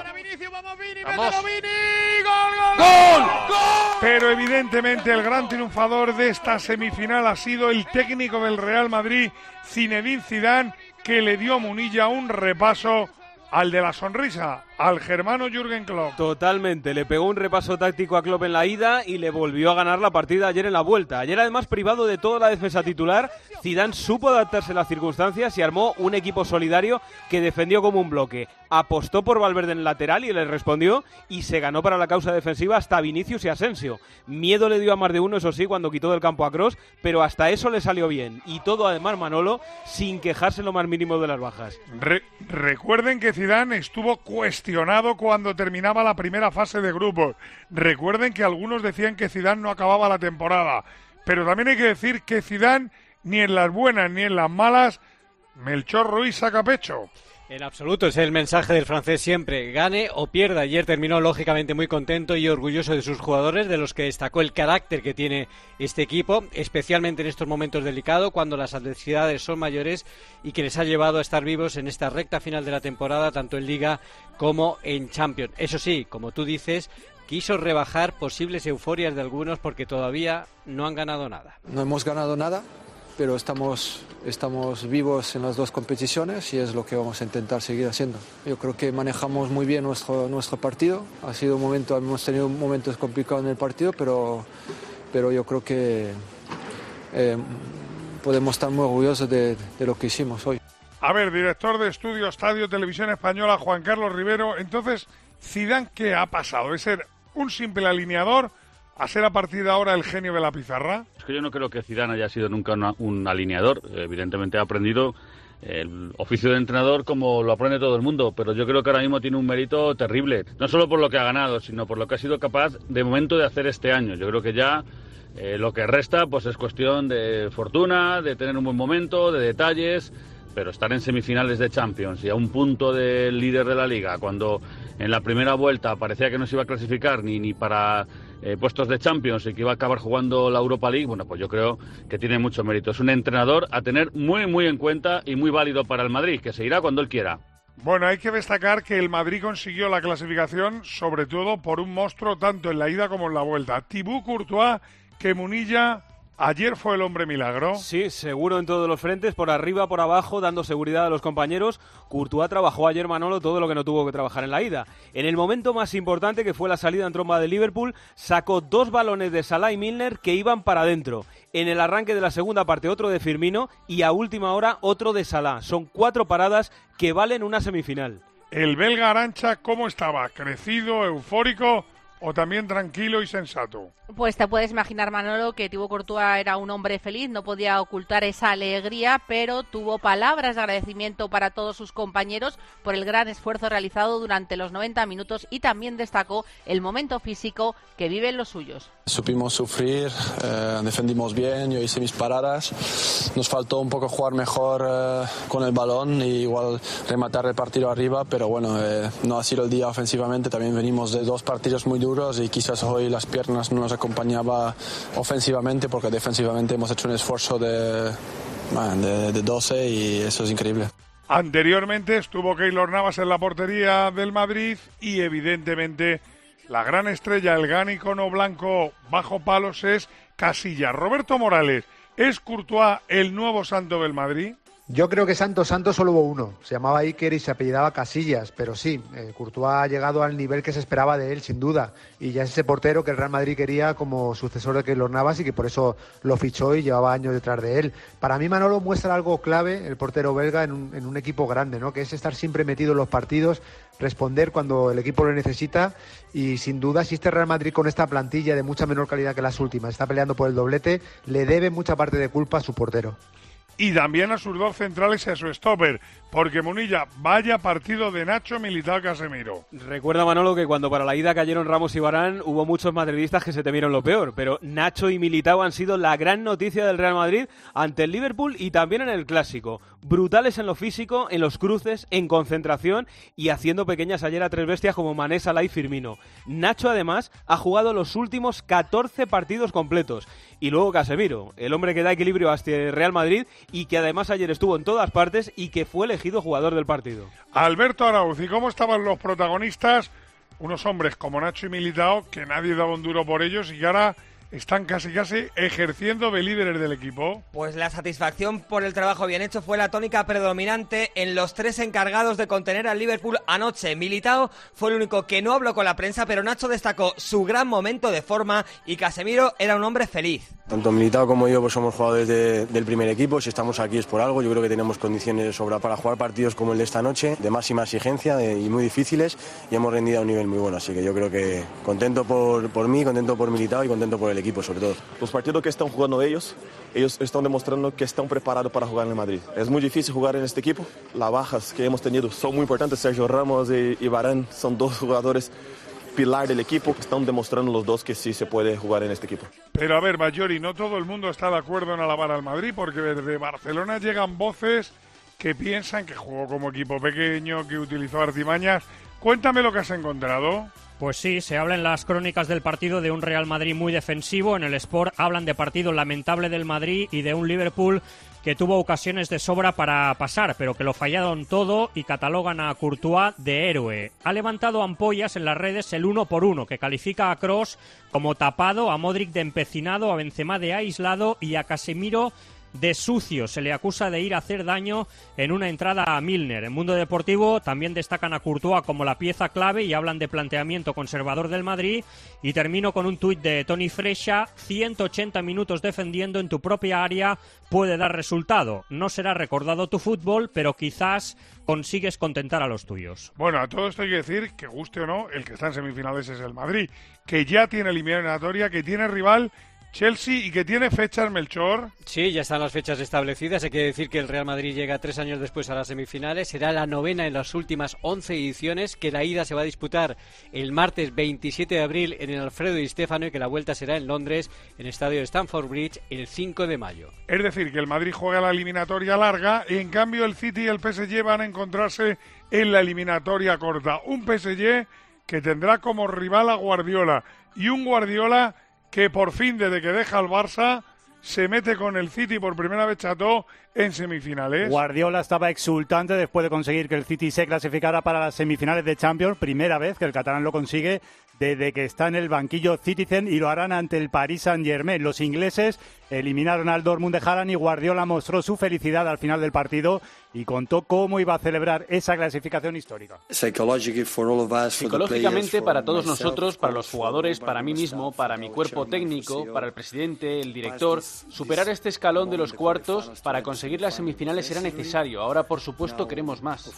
¡Gol! Pero evidentemente el gran triunfador de esta semifinal ha sido el técnico del Real Madrid, Zinedine Zidane, que le dio a Munilla un repaso al de la sonrisa, al germano Jürgen Klopp. Totalmente, le pegó un repaso táctico a Klopp en la ida y le volvió a ganar la partida ayer en la vuelta. Ayer, además, privado de toda la defensa titular, Zidane supo adaptarse a las circunstancias y armó un equipo solidario que defendió como un bloque. Apostó por Valverde en el lateral y le respondió, y se ganó para la causa defensiva hasta Vinicius y Asensio. Miedo le dio a más de uno, eso sí, cuando quitó del campo a Kroos, pero hasta eso le salió bien. Y todo, además, Manolo, sin quejarse lo más mínimo de las bajas. Recuerden que Zidane estuvo cuestionado cuando terminaba la primera fase de grupos. Recuerden que algunos decían que Zidane no acababa la temporada, pero también hay que decir que Zidane, ni en las buenas ni en las malas, Melchor Ruiz saca pecho. En absoluto, es el mensaje del francés siempre, gane o pierda. Ayer terminó lógicamente muy contento y orgulloso de sus jugadores, de los que destacó el carácter que tiene este equipo, especialmente en estos momentos delicados, cuando las adversidades son mayores, y que les ha llevado a estar vivos en esta recta final de la temporada, tanto en Liga como en Champions. Eso sí, como tú dices, quiso rebajar posibles euforias de algunos porque todavía no han ganado nada. No hemos ganado nada, pero estamos vivos en las dos competiciones y es lo que vamos a intentar seguir haciendo. Yo creo que manejamos muy bien nuestro partido. Hemos tenido momentos complicados en el partido, pero yo creo que podemos estar muy orgullosos de lo que hicimos hoy. A ver, director de Estudio Estadio Televisión Española, Juan Carlos Rivero, entonces, Zidane, ¿qué ha pasado? ¿Es ser un simple alineador a ser a partir de ahora el genio de la pizarra? Es que yo no creo que Zidane haya sido nunca un alineador. Evidentemente ha aprendido el oficio de entrenador como lo aprende todo el mundo, pero yo creo que ahora mismo tiene un mérito terrible, no solo por lo que ha ganado, sino por lo que ha sido capaz de momento de hacer este año. Yo creo que ya lo que resta pues es cuestión de fortuna, de tener un buen momento, de detalles, pero estar en semifinales de Champions y a un punto del líder de la Liga, cuando en la primera vuelta parecía que no se iba a clasificar ni para puestos de Champions y que iba a acabar jugando la Europa League, bueno, pues yo creo que tiene mucho mérito. Es un entrenador a tener muy, muy en cuenta y muy válido para el Madrid, que se irá cuando él quiera. Bueno, hay que destacar que el Madrid consiguió la clasificación, sobre todo por un monstruo tanto en la ida como en la vuelta. Thibaut Courtois, que Munilla ayer fue el hombre milagro. Sí, seguro en todos los frentes, por arriba, por abajo, dando seguridad a los compañeros. Courtois trabajó ayer, Manolo, todo lo que no tuvo que trabajar en la ida. En el momento más importante, que fue la salida en tromba de Liverpool, sacó 2 balones de Salah y Milner que iban para adentro. En el arranque de la segunda parte, otro de Firmino, y a última hora, otro de Salah. Son 4 paradas que valen una semifinal. El belga Arantxa, ¿cómo estaba? ¿Crecido, eufórico o también tranquilo y sensato? Pues te puedes imaginar, Manolo, que Thibaut Courtois era un hombre feliz, no podía ocultar esa alegría, pero tuvo palabras de agradecimiento para todos sus compañeros por el gran esfuerzo realizado durante los 90 minutos y también destacó el momento físico que viven los suyos. Supimos sufrir, defendimos bien, yo hice mis paradas, nos faltó un poco jugar mejor con el balón y igual rematar el partido arriba, pero bueno, no ha sido el día ofensivamente, también venimos de 2 partidos muy duros y quizás hoy las piernas no nos acompañaba ofensivamente porque defensivamente hemos hecho un esfuerzo de 12 y eso es increíble. Anteriormente estuvo Keylor Navas en la portería del Madrid y evidentemente la gran estrella, el gran icono blanco bajo palos es Casillas. Roberto Morales, ¿es Courtois el nuevo santo del Madrid? Yo creo que santo solo hubo uno, se llamaba Iker y se apellidaba Casillas, pero sí, Courtois ha llegado al nivel que se esperaba de él, sin duda, y ya es ese portero que el Real Madrid quería como sucesor de Keylor Navas y que por eso lo fichó y llevaba años detrás de él. Para mí Manolo muestra algo clave, el portero belga, en un equipo grande, ¿no? Que es estar siempre metido en los partidos, responder cuando el equipo lo necesita, y sin duda si este Real Madrid con esta plantilla de mucha menor calidad que las últimas está peleando por el doblete, le debe mucha parte de culpa a su portero. Y también a sus dos centrales y a su stopper, porque Munilla, vaya partido de Nacho, Militao, Casemiro. Recuerda, Manolo, que cuando para la ida cayeron Ramos y Varane, hubo muchos madridistas que se temieron lo peor, pero Nacho y Militao han sido la gran noticia del Real Madrid ante el Liverpool y también en el Clásico. Brutales en lo físico, en los cruces, en concentración y haciendo pequeñas ayer a tres bestias como Mané, Salah y Firmino. Nacho, además, ha jugado los últimos 14 partidos completos. Y luego Casemiro, el hombre que da equilibrio a este Real Madrid y que además ayer estuvo en todas partes y que fue elegido jugador del partido. Alberto Arauz, ¿y cómo estaban los protagonistas? Unos hombres como Nacho y Militao, que nadie daba un duro por ellos y que ahora están casi ejerciendo de líderes del equipo. Pues la satisfacción por el trabajo bien hecho fue la tónica predominante en los tres encargados de contener al Liverpool anoche. Militao fue el único que no habló con la prensa, pero Nacho destacó su gran momento de forma y Casemiro era un hombre feliz. Tanto Militao como yo pues somos jugadores del primer equipo, si estamos aquí es por algo, yo creo que tenemos condiciones de sobra para jugar partidos como el de esta noche, de máxima exigencia y muy difíciles, y hemos rendido a un nivel muy bueno, así que yo creo que contento por mí, contento por Militao y contento por el equipo sobre todo. Los partidos que están jugando ellos están demostrando que están preparados para jugar en el Madrid. Es muy difícil jugar en este equipo, las bajas que hemos tenido son muy importantes, Sergio Ramos y Varane son dos jugadores pilar del equipo, que están demostrando los dos que sí se puede jugar en este equipo. Pero a ver, Bayori, no todo el mundo está de acuerdo en alabar al Madrid, porque desde Barcelona llegan voces que piensan que jugó como equipo pequeño, que utilizó artimañas. Cuéntame lo que has encontrado. Pues sí, se habla en las crónicas del partido de un Real Madrid muy defensivo. En el Sport hablan de partido lamentable del Madrid y de un Liverpool que tuvo ocasiones de sobra para pasar, pero que lo fallaron todo y catalogan a Courtois de héroe. Ha levantado ampollas en las redes el 1-por-1, que califica a Kroos como tapado, a Modric de empecinado, a Benzema de aislado y a Casemiro de sucio. Se le acusa de ir a hacer daño en una entrada a Milner. En Mundo Deportivo también destacan a Courtois como la pieza clave y hablan de planteamiento conservador del Madrid. Y termino con un tuit de Toni Freixa: 180 minutos defendiendo en tu propia área puede dar resultado. No será recordado tu fútbol, pero quizás consigues contentar a los tuyos. Bueno, a todo esto hay que decir que, guste o no, el que está en semifinales es el Madrid, que ya tiene eliminatoria, que tiene rival Chelsea y que tiene fechas, Melchor. Sí, ya están las fechas establecidas. Hay que decir que el Real Madrid llega 3 años después a las semifinales. Será la 9ª en las últimas 11 ediciones, que la ida se va a disputar el martes 27 de abril en el Alfredo Di Stéfano y que la vuelta será en Londres, en el estadio de Stamford Bridge, el 5 de mayo. Es decir, que el Madrid juega la eliminatoria larga y en cambio el City y el PSG van a encontrarse en la eliminatoria corta. Un PSG que tendrá como rival a Guardiola y un Guardiola que por fin, desde que deja el Barça, se mete con el City por primera vez, Cható, en semifinales. Guardiola estaba exultante después de conseguir que el City se clasificara para las semifinales de Champions. Primera vez que el catalán lo consigue desde que está en el banquillo Citizen, y lo harán ante el Paris Saint-Germain. Los ingleses eliminaron al Dortmund de Haaland y Guardiola mostró su felicidad al final del partido y contó cómo iba a celebrar esa clasificación histórica. Psicológicamente, para todos nosotros, para los jugadores, para mí mismo, para mi cuerpo técnico, para el presidente, el director, superar este escalón de los cuartos para conseguir las semifinales era necesario. Ahora, por supuesto, queremos más.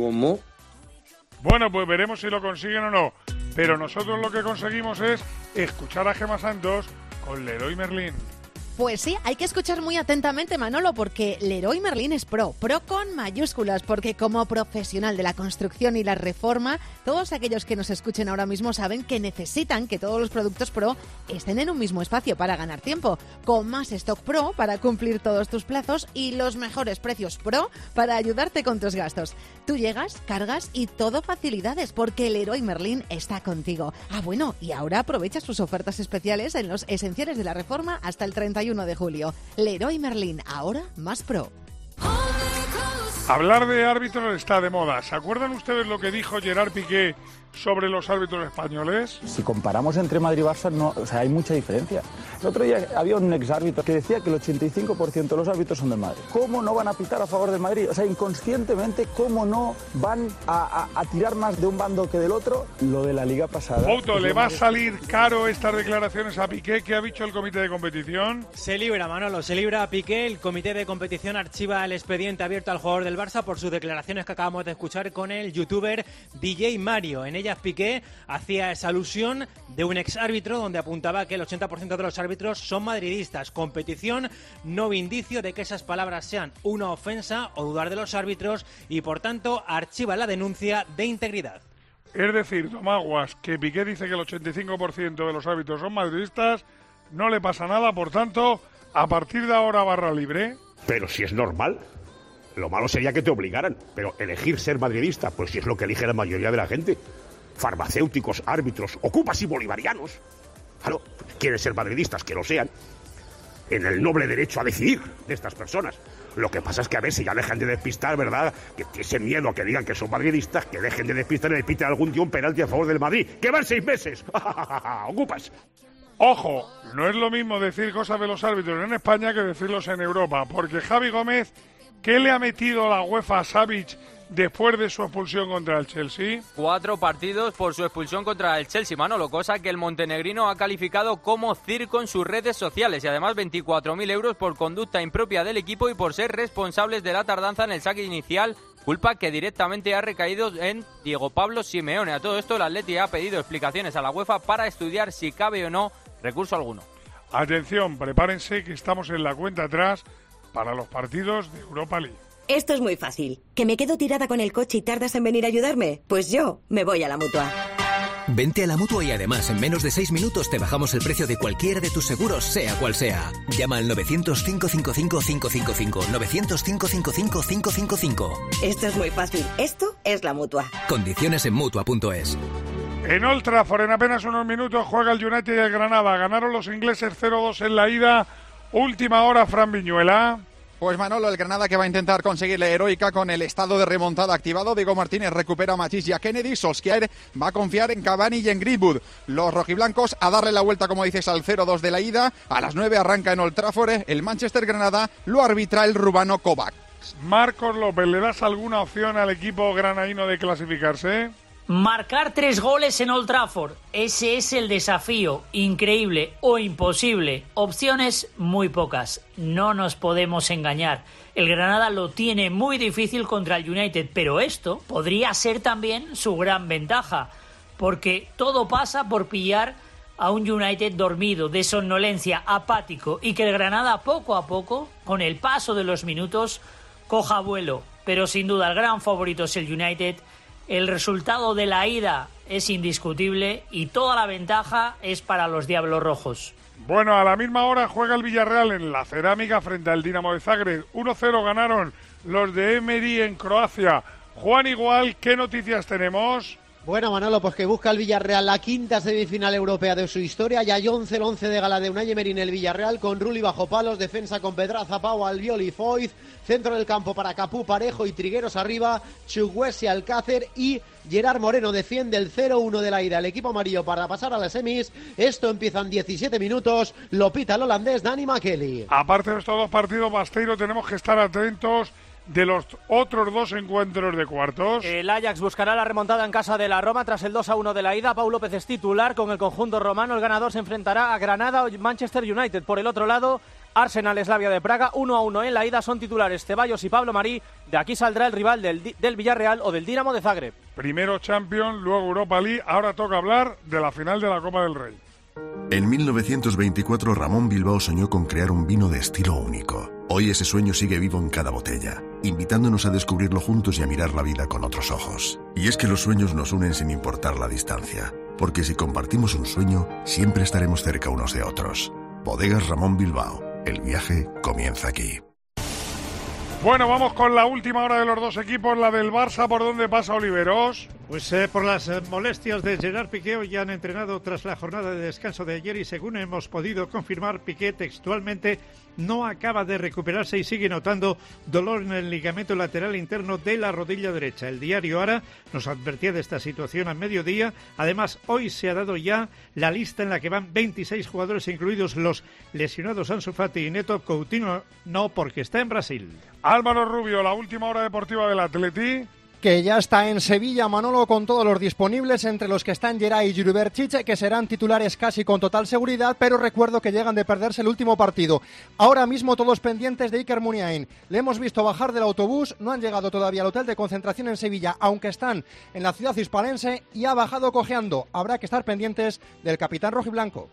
Bueno, pues veremos si lo consiguen o no. Pero nosotros lo que conseguimos es escuchar a Gemma Santos con Leroy Merlin. Pues sí, hay que escuchar muy atentamente, Manolo, porque Leroy Merlin es pro con mayúsculas, porque como profesional de la construcción y la reforma, todos aquellos que nos escuchen ahora mismo saben que necesitan que todos los productos pro estén en un mismo espacio para ganar tiempo, con más stock pro para cumplir todos tus plazos y los mejores precios pro para ayudarte con tus gastos. Tú llegas, cargas y todo facilidades, porque Leroy Merlin está contigo. Ah, bueno, y ahora aprovecha sus ofertas especiales en los esenciales de la reforma hasta el 31 de julio. Leroy Merlin, ahora más pro. Hablar de árbitros está de moda. ¿Se acuerdan ustedes lo que dijo Gerard Piqué sobre los árbitros españoles? Si comparamos entre Madrid y Barça, no, o sea, hay mucha diferencia. El otro día había un exárbitro que decía que el 85% de los árbitros son del Madrid. ¿Cómo no van a pitar a favor del Madrid? O sea, inconscientemente, ¿cómo no van a tirar más de un bando que del otro? Lo de la liga pasada. Couto, ¿le va a salir caro estas declaraciones a Piqué? ¿Qué ha dicho el comité de competición? Se libra, Manolo, se libra a Piqué. El comité de competición archiva el expediente abierto al jugador del Barça por sus declaraciones que acabamos de escuchar con el youtuber DJ Mario. En ellas Piqué hacía esa alusión de un exárbitro donde apuntaba que el 80% de los árbitros son madridistas. Competición no ve indicio de que esas palabras sean una ofensa o dudar de los árbitros y por tanto archiva la denuncia de integridad. Es decir, Tomaguas, que Piqué dice que el 85% de los árbitros son madridistas, no le pasa nada, por tanto, a partir de ahora barra libre. Pero si es normal, lo malo sería que te obligaran, pero elegir ser madridista, pues si es lo que elige la mayoría de la gente. Farmacéuticos, árbitros, ocupas y bolivarianos. Claro, quieren ser madridistas, que lo sean, en el noble derecho a decidir de estas personas. Lo que pasa es que a ver si ya dejan de despistar, ¿verdad? Que ese miedo a que digan que son madridistas, que dejen de despistar y le piten algún día un penalti a favor del Madrid. ¡Que van 6 meses! ¡Ocupas! Ojo, no es lo mismo decir cosas de los árbitros en España que decirlos en Europa, porque Javi Gómez, ¿qué le ha metido la UEFA a Savic después de su expulsión contra el Chelsea? 4 partidos por su expulsión contra el Chelsea, Manolo, cosa que el montenegrino ha calificado como circo en sus redes sociales y además 24.000 euros por conducta impropia del equipo y por ser responsables de la tardanza en el saque inicial, culpa que directamente ha recaído en Diego Pablo Simeone. A todo esto, el Atleti ha pedido explicaciones a la UEFA para estudiar si cabe o no recurso alguno. Atención, prepárense que estamos en la cuenta atrás para los partidos de Europa League. Esto es muy fácil. ¿Que me quedo tirada con el coche y tardas en venir a ayudarme? Pues yo me voy a la Mutua. Vente a la Mutua y además en menos de 6 minutos te bajamos el precio de cualquiera de tus seguros, sea cual sea. Llama al 900-555-555. 900-555-555. Esto es muy fácil. Esto es la Mutua. Condiciones en Mutua.es. En Old Trafford, en apenas unos minutos, juega el United y el Granada. Ganaron los ingleses 0-2 en la ida. Última hora, Fran Viñuela. Pues Manolo, el Granada que va a intentar conseguir la heroica con el estado de remontada activado. Diego Martínez recupera a Machís y a Kennedy. Solskjaer va a confiar en Cavani y en Greenwood. Los rojiblancos a darle la vuelta, como dices, al 0-2 de la ida. A las 9 arranca en Old Trafford. El Manchester Granada lo arbitra el rubano Kovac. Marcos López, ¿le das alguna opción al equipo granadino de clasificarse? Marcar 3 goles en Old Trafford. Ese es el desafío. Increíble o imposible. Opciones muy pocas. No nos podemos engañar. El Granada lo tiene muy difícil contra el United, pero esto podría ser también su gran ventaja, porque todo pasa por pillar a un United dormido, de somnolencia, apático, y que el Granada poco a poco, con el paso de los minutos, coja vuelo. Pero sin duda el gran favorito es el United. El resultado de la ida es indiscutible y toda la ventaja es para los Diablos Rojos. Bueno, a la misma hora juega el Villarreal en la Cerámica frente al Dinamo de Zagreb. 1-0 ganaron los de Emery en Croacia. Juan Igual, ¿qué noticias tenemos? Bueno, Manolo, pues que busca el Villarreal la quinta semifinal europea de su historia. Ya hay 11 de gala de Unai Emery en el Villarreal, con Rulli bajo palos, defensa con Pedraza, Pau, Albiol y Foyt, centro del campo para Capú, Parejo y Trigueros arriba, Chukwueze, Alcácer y Gerard Moreno. Defiende el 0-1 de la ida el equipo amarillo para pasar a las semis. Esto empieza en 17 minutos, lo pita el holandés Dani Makeli. Aparte de estos dos partidos, Basteiro, tenemos que estar atentos de los otros dos encuentros de cuartos. El Ajax buscará la remontada en casa de la Roma tras el 2-1 de la ida. Pau López es titular con el conjunto romano. El ganador se enfrentará a Granada o Manchester United. Por el otro lado, Arsenal Slavia de Praga, 1-1 en la ida. Son titulares Ceballos y Pablo Marí. De aquí saldrá el rival del Villarreal o del Dinamo de Zagreb. Primero Champions, luego Europa League. Ahora toca hablar de la final de la Copa del Rey. En 1924 Ramón Bilbao soñó con crear un vino de estilo único. Hoy ese sueño sigue vivo en cada botella, invitándonos a descubrirlo juntos y a mirar la vida con otros ojos. Y es que los sueños nos unen sin importar la distancia, porque si compartimos un sueño, siempre estaremos cerca unos de otros. Bodegas Ramón Bilbao. El viaje comienza aquí. Bueno, vamos con la última hora de los dos equipos, la del Barça. ¿Por dónde pasa Oliveros? Pues por las molestias de Gerard Piqué. Hoy han entrenado tras la jornada de descanso de ayer y según hemos podido confirmar, Piqué textualmente no acaba de recuperarse y sigue notando dolor en el ligamento lateral interno de la rodilla derecha. El diario Ara nos advertía de esta situación a mediodía. Además, hoy se ha dado ya la lista en la que van 26 jugadores, incluidos los lesionados Ansu Fati y Neto. Coutinho no, porque está en Brasil. Álvaro Rubio, la última hora deportiva del Atleti. Que ya está en Sevilla, Manolo, con todos los disponibles, entre los que están Geray y Jurberchiche, que serán titulares casi con total seguridad, pero recuerdo que llegan de perderse el último partido. Ahora mismo todos pendientes de Iker Muniain. Le hemos visto bajar del autobús, no han llegado todavía al hotel de concentración en Sevilla, aunque están en la ciudad hispalense, y ha bajado cojeando. Habrá que estar pendientes del capitán rojiblanco.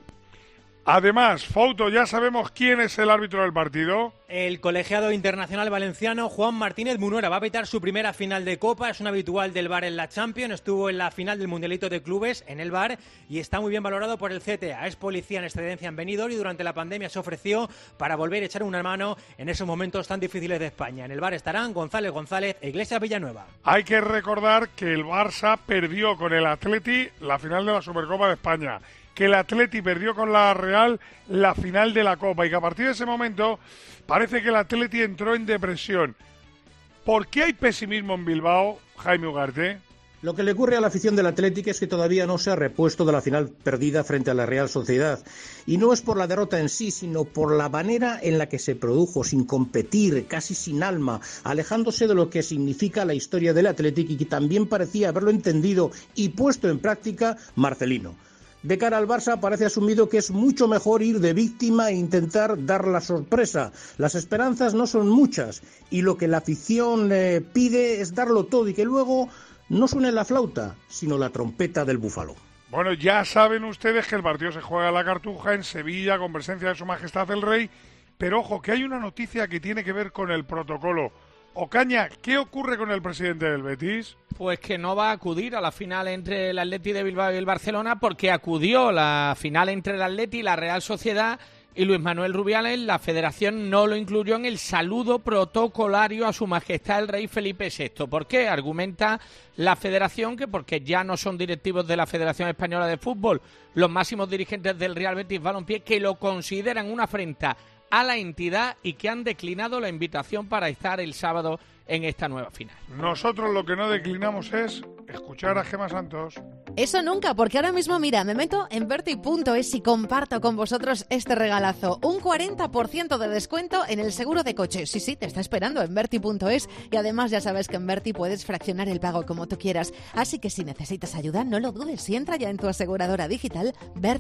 Además, Fouto, ya sabemos quién es el árbitro del partido. El colegiado internacional valenciano Juan Martínez Munuera va a pitar su primera final de Copa. Es un habitual del VAR en la Champions. Estuvo en la final del Mundialito de Clubes en el VAR y está muy bien valorado por el CTA. Es policía en excedencia en Benidorm y durante la pandemia se ofreció para volver a echar una mano en esos momentos tan difíciles de España. En el VAR estarán González González e Iglesias Villanueva. Hay que recordar que el Barça perdió con el Atleti la final de la Supercopa de España, que el Atleti perdió con la Real la final de la Copa y que a partir de ese momento parece que el Atleti entró en depresión. ¿Por qué hay pesimismo en Bilbao, Jaime Ugarte? Lo que le ocurre a la afición del Atlético es que todavía no se ha repuesto de la final perdida frente a la Real Sociedad. Y no es por la derrota en sí, sino por la manera en la que se produjo, sin competir, casi sin alma, alejándose de lo que significa la historia del Atlético y que también parecía haberlo entendido y puesto en práctica Marcelino. De cara al Barça parece asumido que es mucho mejor ir de víctima e intentar dar la sorpresa. Las esperanzas no son muchas y lo que la afición pide es darlo todo y que luego no suene la flauta, sino la trompeta del búfalo. Bueno, ya saben ustedes que el partido se juega en la Cartuja, en Sevilla, con presencia de Su Majestad el Rey, pero ojo, que hay una noticia que tiene que ver con el protocolo. Ocaña, ¿qué ocurre con el presidente del Betis? Pues que no va a acudir a la final entre el Atleti de Bilbao y el Barcelona porque acudió la final entre el Atleti y la Real Sociedad y Luis Manuel Rubiales, la federación no lo incluyó en el saludo protocolario a Su Majestad el Rey Felipe VI. ¿Por qué? Argumenta la federación que porque ya no son directivos de la Federación Española de Fútbol los máximos dirigentes del Real Betis Balompié, que lo consideran una afrenta a la entidad y que han declinado la invitación para estar el sábado en esta nueva final. Nosotros lo que no declinamos es escuchar a Gemma Santos. Eso nunca, porque ahora mismo, mira, me meto en Berti.es y comparto con vosotros este regalazo. Un 40% de descuento en el seguro de coche. Sí, te está esperando en Berti.es y además ya sabes que en Berti puedes fraccionar el pago como tú quieras. Así que si necesitas ayuda, no lo dudes y entra ya en tu aseguradora digital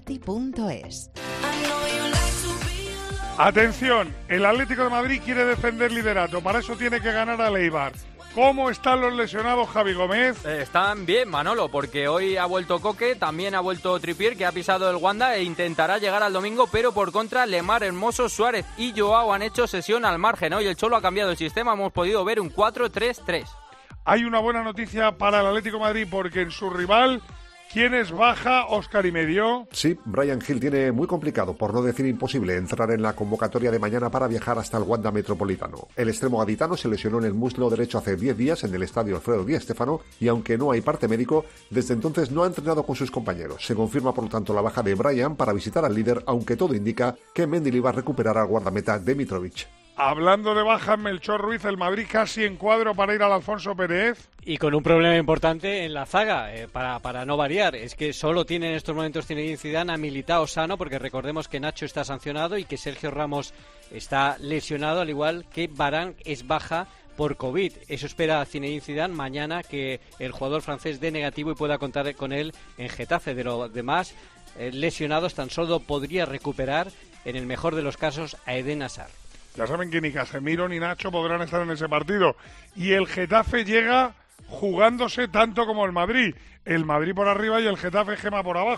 Berti.es. Atención, el Atlético de Madrid quiere defender liderato, para eso tiene que ganar a Eibar. ¿Cómo están los lesionados, Javi Gómez? Están bien, Manolo, porque hoy ha vuelto Coque, también ha vuelto Trippier, que ha pisado el Wanda e intentará llegar al domingo, pero por contra Lemar, Hermoso, Suárez y Joao han hecho sesión al margen. Hoy el Cholo ha cambiado el sistema, hemos podido ver un 4-3-3. Hay una buena noticia para el Atlético de Madrid, porque en su rival, ¿quién es baja? Óscar y medio. Sí, Bryan Gil tiene muy complicado, por no decir imposible, entrar en la convocatoria de mañana para viajar hasta el Wanda Metropolitano. El extremo gaditano se lesionó en el muslo derecho hace 10 días en el estadio Alfredo Di Stéfano y aunque no hay parte médico, desde entonces no ha entrenado con sus compañeros. Se confirma por lo tanto la baja de Bryan para visitar al líder, aunque todo indica que Mendilibar recuperará al guardameta Dimitrovic. Hablando de bajas, Melchor Ruiz, el Madrid casi en cuadro para ir al Alfonso Pérez. Y con un problema importante en la zaga, para no variar. Es que solo tiene en estos momentos Zinedine Zidane a Militao sano, porque recordemos que Nacho está sancionado y que Sergio Ramos está lesionado, al igual que Varane es baja por COVID. Eso espera Zinedine Zidane mañana, que el jugador francés dé negativo y pueda contar con él en Getafe. De los demás lesionados, tan solo podría recuperar, en el mejor de los casos, a Eden Hazard. Ya saben que ni Casemiro ni Nacho podrán estar en ese partido. Y el Getafe llega jugándose tanto como el Madrid. El Madrid por arriba y el Getafe, Gema, por abajo.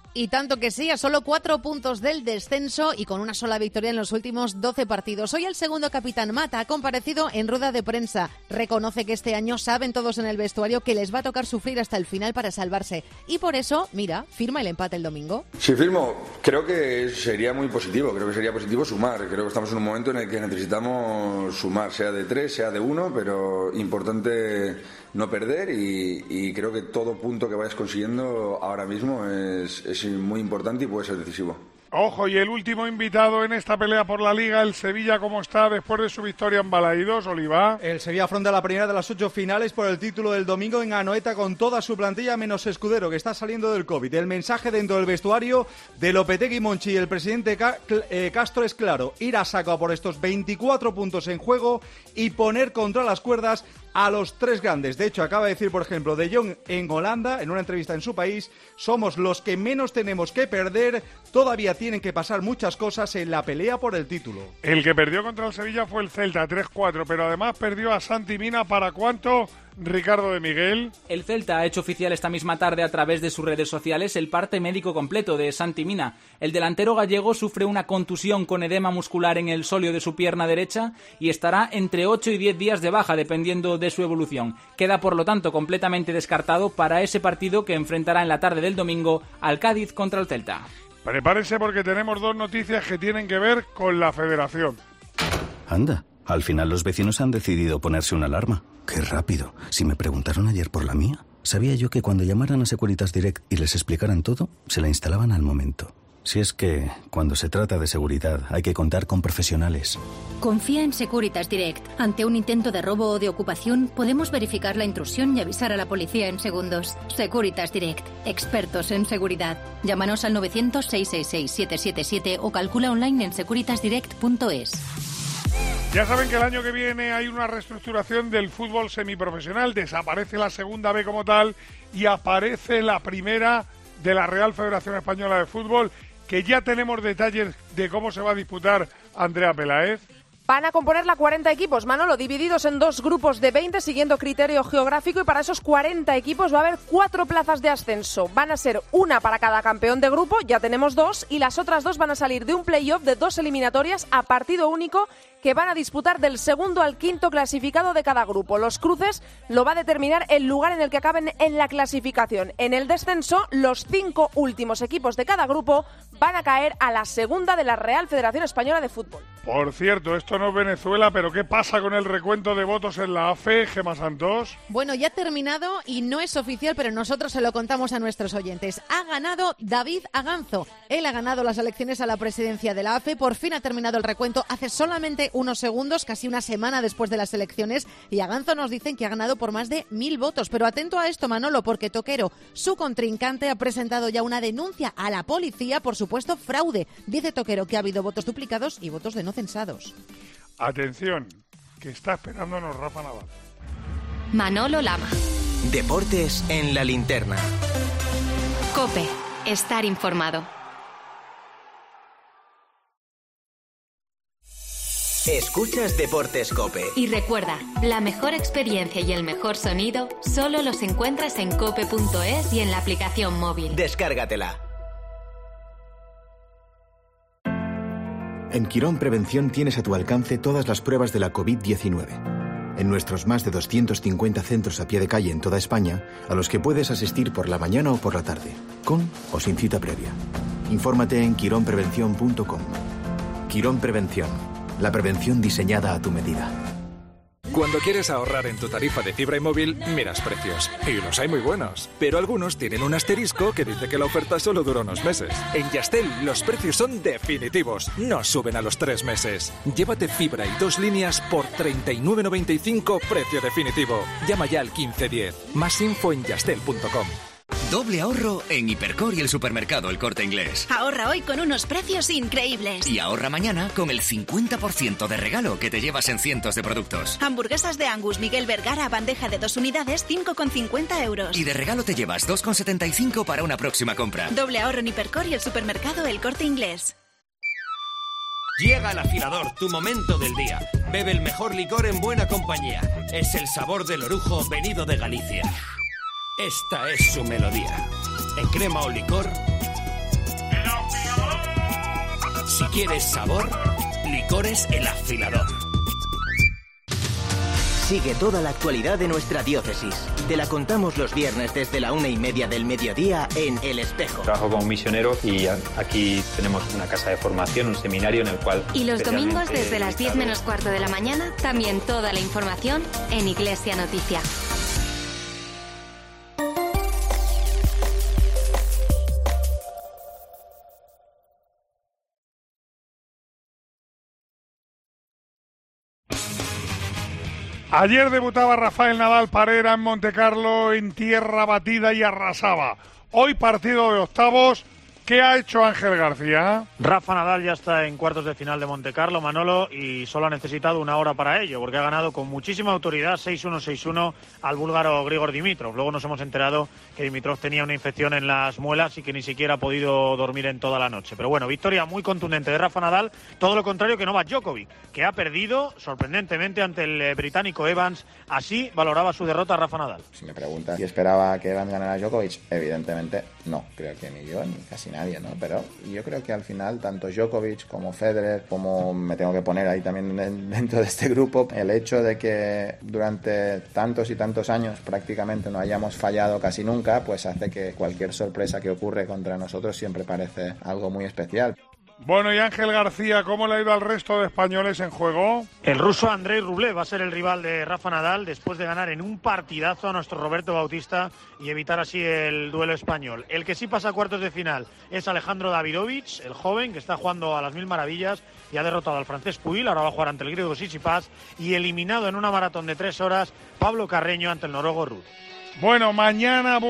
Y tanto que sí, a solo 4 puntos del descenso y con una sola victoria en los últimos 12 partidos. Hoy el segundo capitán Mata ha comparecido en rueda de prensa. Reconoce que este año saben todos en el vestuario que les va a tocar sufrir hasta el final para salvarse. Y por eso, mira, firma el empate el domingo. Si firmo, creo que sería muy positivo. Creo que sería positivo sumar. Creo que estamos en un momento en el que necesitamos sumar, sea de 3, sea de 1, pero importante no perder y creo que todo punto que vayas consiguiendo ahora mismo es muy importante y puede ser decisivo. Ojo, y el último invitado en esta pelea por la Liga, el Sevilla, ¿cómo está después de su victoria en Balaídos, Oliva? El Sevilla afronta la primera de las 8 finales por el título del domingo en Anoeta con toda su plantilla menos Escudero, que está saliendo del COVID. El mensaje dentro del vestuario de Lopetegui, Monchi y el presidente Castro es claro: ir a saco a por estos 24 puntos en juego y poner contra las cuerdas a los 3 grandes. De hecho, acaba de decir, por ejemplo, De Jong en Holanda, en una entrevista en su país: somos los que menos tenemos que perder, todavía tienen que pasar muchas cosas en la pelea por el título. El que perdió contra el Sevilla fue el Celta, 3-4, pero además perdió a Santi Mina. ¿Para cuánto, Ricardo de Miguel? El Celta ha hecho oficial esta misma tarde a través de sus redes sociales el parte médico completo de Santi Mina. El delantero gallego sufre una contusión con edema muscular en el sóleo de su pierna derecha y estará entre 8 y 10 días de baja dependiendo de su evolución. Queda por lo tanto completamente descartado para ese partido que enfrentará en la tarde del domingo al Cádiz contra el Celta. Prepárense porque tenemos 2 noticias que tienen que ver con la Federación. Anda, al final los vecinos han decidido ponerse una alarma. ¡Qué rápido! Si me preguntaron ayer por la mía, sabía yo que cuando llamaran a Securitas Direct y les explicaran todo, se la instalaban al momento. Si es que, cuando se trata de seguridad, hay que contar con profesionales. Confía en Securitas Direct. Ante un intento de robo o de ocupación, podemos verificar la intrusión y avisar a la policía en segundos. Securitas Direct. Expertos en seguridad. Llámanos al 900-666-777 o calcula online en securitasdirect.es. Ya saben que el año que viene hay una reestructuración del fútbol semiprofesional. Desaparece la segunda B como tal y aparece la primera de la Real Federación Española de Fútbol, que ya tenemos detalles de cómo se va a disputar, Andrea Peláez. Van a componerla 40 equipos, Manolo, divididos en 2 grupos de 20, siguiendo criterio geográfico, y para esos 40 equipos va a haber 4 plazas de ascenso. Van a ser una para cada campeón de grupo, ya tenemos 2, y las otras 2 van a salir de un play-off de 2 eliminatorias a partido único que van a disputar del segundo al quinto clasificado de cada grupo. Los cruces lo va a determinar el lugar en el que acaben en la clasificación. En el descenso, los 5 últimos equipos de cada grupo van a caer a la segunda de la Real Federación Española de Fútbol. Por cierto, esto no es Venezuela, pero ¿qué pasa con el recuento de votos en la AFE, Gemma Santos? Bueno, ya ha terminado y no es oficial, pero nosotros se lo contamos a nuestros oyentes. Ha ganado David Aganzo. Él ha ganado las elecciones a la presidencia de la AFE. Por fin ha terminado el recuento hace solamente unos segundos, casi una semana después de las elecciones, y Aganzo nos dicen que ha ganado por más de 1000 votos. Pero atento a esto, Manolo, porque Toquero, su contrincante, ha presentado ya una denuncia a la policía por supuesto fraude. Dice Toquero que ha habido votos duplicados y votos de no censados. Atención, que está esperándonos Rafa Nadal. Manolo Lama. Deportes en la linterna. COPE. Estar informado. Escuchas Deportes COPE. Y recuerda, la mejor experiencia y el mejor sonido solo los encuentras en cope.es y en la aplicación móvil. Descárgatela. En Quirón Prevención tienes a tu alcance todas las pruebas de la COVID-19. En nuestros más de 250 centros a pie de calle en toda España, a los que puedes asistir por la mañana o por la tarde, con o sin cita previa. Infórmate en quironprevención.com. Quirón Prevención. La prevención diseñada a tu medida. Cuando quieres ahorrar en tu tarifa de fibra y móvil, miras precios. Y los hay muy buenos. Pero algunos tienen un asterisco que dice que la oferta solo dura unos meses. En Yastel, los precios son definitivos. No suben a los 3 meses. Llévate fibra y 2 líneas por 39,95 precio definitivo. Llama ya al 1510. Más info en yastel.com. Doble ahorro en Hipercor y el supermercado El Corte Inglés. Ahorra hoy con unos precios increíbles. Y ahorra mañana con el 50% de regalo que te llevas en cientos de productos. Hamburguesas de Angus Miguel Vergara, bandeja de 2 unidades, 5,50 euros. Y de regalo te llevas 2,75 para una próxima compra. Doble ahorro en Hipercor y el supermercado El Corte Inglés. Llega al afilador, tu momento del día. Bebe el mejor licor en buena compañía. Es el sabor del orujo venido de Galicia. Esta es su melodía. En crema o licor, Si quieres sabor, Licores El Afilador. Sigue toda la actualidad de nuestra diócesis. Te la contamos los viernes desde la 1:30 del mediodía en El Espejo. Trabajo como misionero y aquí tenemos una casa de formación, un seminario en el cual... Y los domingos desde las 10 menos cuarto de la mañana, también toda la información en Iglesia Noticia. Ayer debutaba Rafael Nadal Parera en Montecarlo en tierra batida y arrasaba. Hoy partido de octavos. ¿Qué ha hecho Ángel García? Rafa Nadal ya está en cuartos de final de Montecarlo, Manolo, y solo ha necesitado una hora para ello, porque ha ganado con muchísima autoridad 6-1, 6-1 al búlgaro Grigor Dimitrov. Luego nos hemos enterado que Dimitrov tenía una infección en las muelas y que ni siquiera ha podido dormir en toda la noche. Pero bueno, victoria muy contundente de Rafa Nadal, todo lo contrario que Novak Djokovic, que ha perdido sorprendentemente ante el británico Evans. Así valoraba su derrota Rafa Nadal. Si me preguntas si esperaba que Evans ganara a Djokovic, evidentemente no, creo que ni yo ni casi nadie, ¿no? Pero yo creo que al final tanto Djokovic como Federer, como me tengo que poner ahí también dentro de este grupo, el hecho de que durante tantos y tantos años prácticamente no hayamos fallado casi nunca, pues hace que cualquier sorpresa que ocurre contra nosotros siempre parece algo muy especial. Bueno, y Ángel García, ¿cómo le ha ido al resto de españoles en juego? El ruso Andrei Rublev va a ser el rival de Rafa Nadal después de ganar en un partidazo a nuestro Roberto Bautista y evitar así el duelo español. El que sí pasa a cuartos de final es Alejandro Davidovich, el joven que está jugando a las mil maravillas y ha derrotado al francés Puig. Ahora va a jugar ante el griego Tsitsipas, y eliminado en una maratón de 3 horas Pablo Carreño ante el noruego Ruud. Bueno, mañana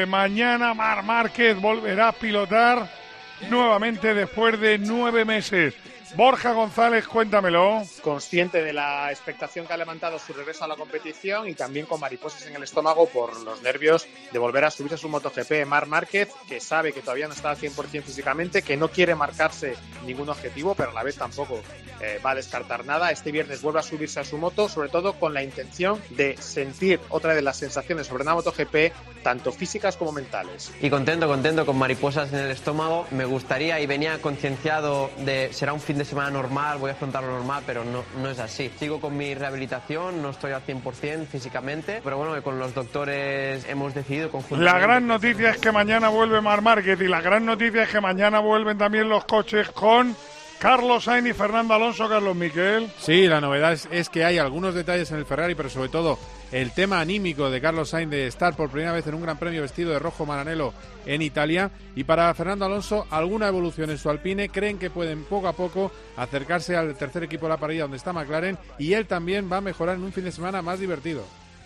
Marc Márquez volverá a pilotar nuevamente después de 9 meses. Borja González, cuéntamelo. Consciente de la expectación que ha levantado su regreso a la competición y también con mariposas en el estómago por los nervios de volver a subirse a su MotoGP. Marc Márquez, que sabe que todavía no está al 100% físicamente, que no quiere marcarse ningún objetivo, pero a la vez tampoco va a descartar nada. Este viernes vuelve a subirse a su moto, sobre todo con la intención de sentir otra de las sensaciones sobre una MotoGP, tanto físicas como mentales. Y contento con mariposas en el estómago. Me gustaría, y venía concienciado de será un fin de semana normal, voy a afrontarlo normal, pero no es así. Sigo con mi rehabilitación, no estoy al 100% físicamente, pero bueno, con los doctores hemos decidido conjuntamente. La gran noticia es que mañana vuelve Marc Márquez, y la gran noticia es que mañana vuelven también los coches con Carlos Sainz y Fernando Alonso. Carlos Miquel. Sí, la novedad es que hay algunos detalles en el Ferrari, pero sobre todo el tema anímico de Carlos Sainz de estar por primera vez en un gran premio vestido de rojo Maranello en Italia. Y para Fernando Alonso, alguna evolución en su Alpine. Creen que pueden poco a poco acercarse al tercer equipo de la parrilla donde está McLaren, y él también va a mejorar en un fin de semana más divertido.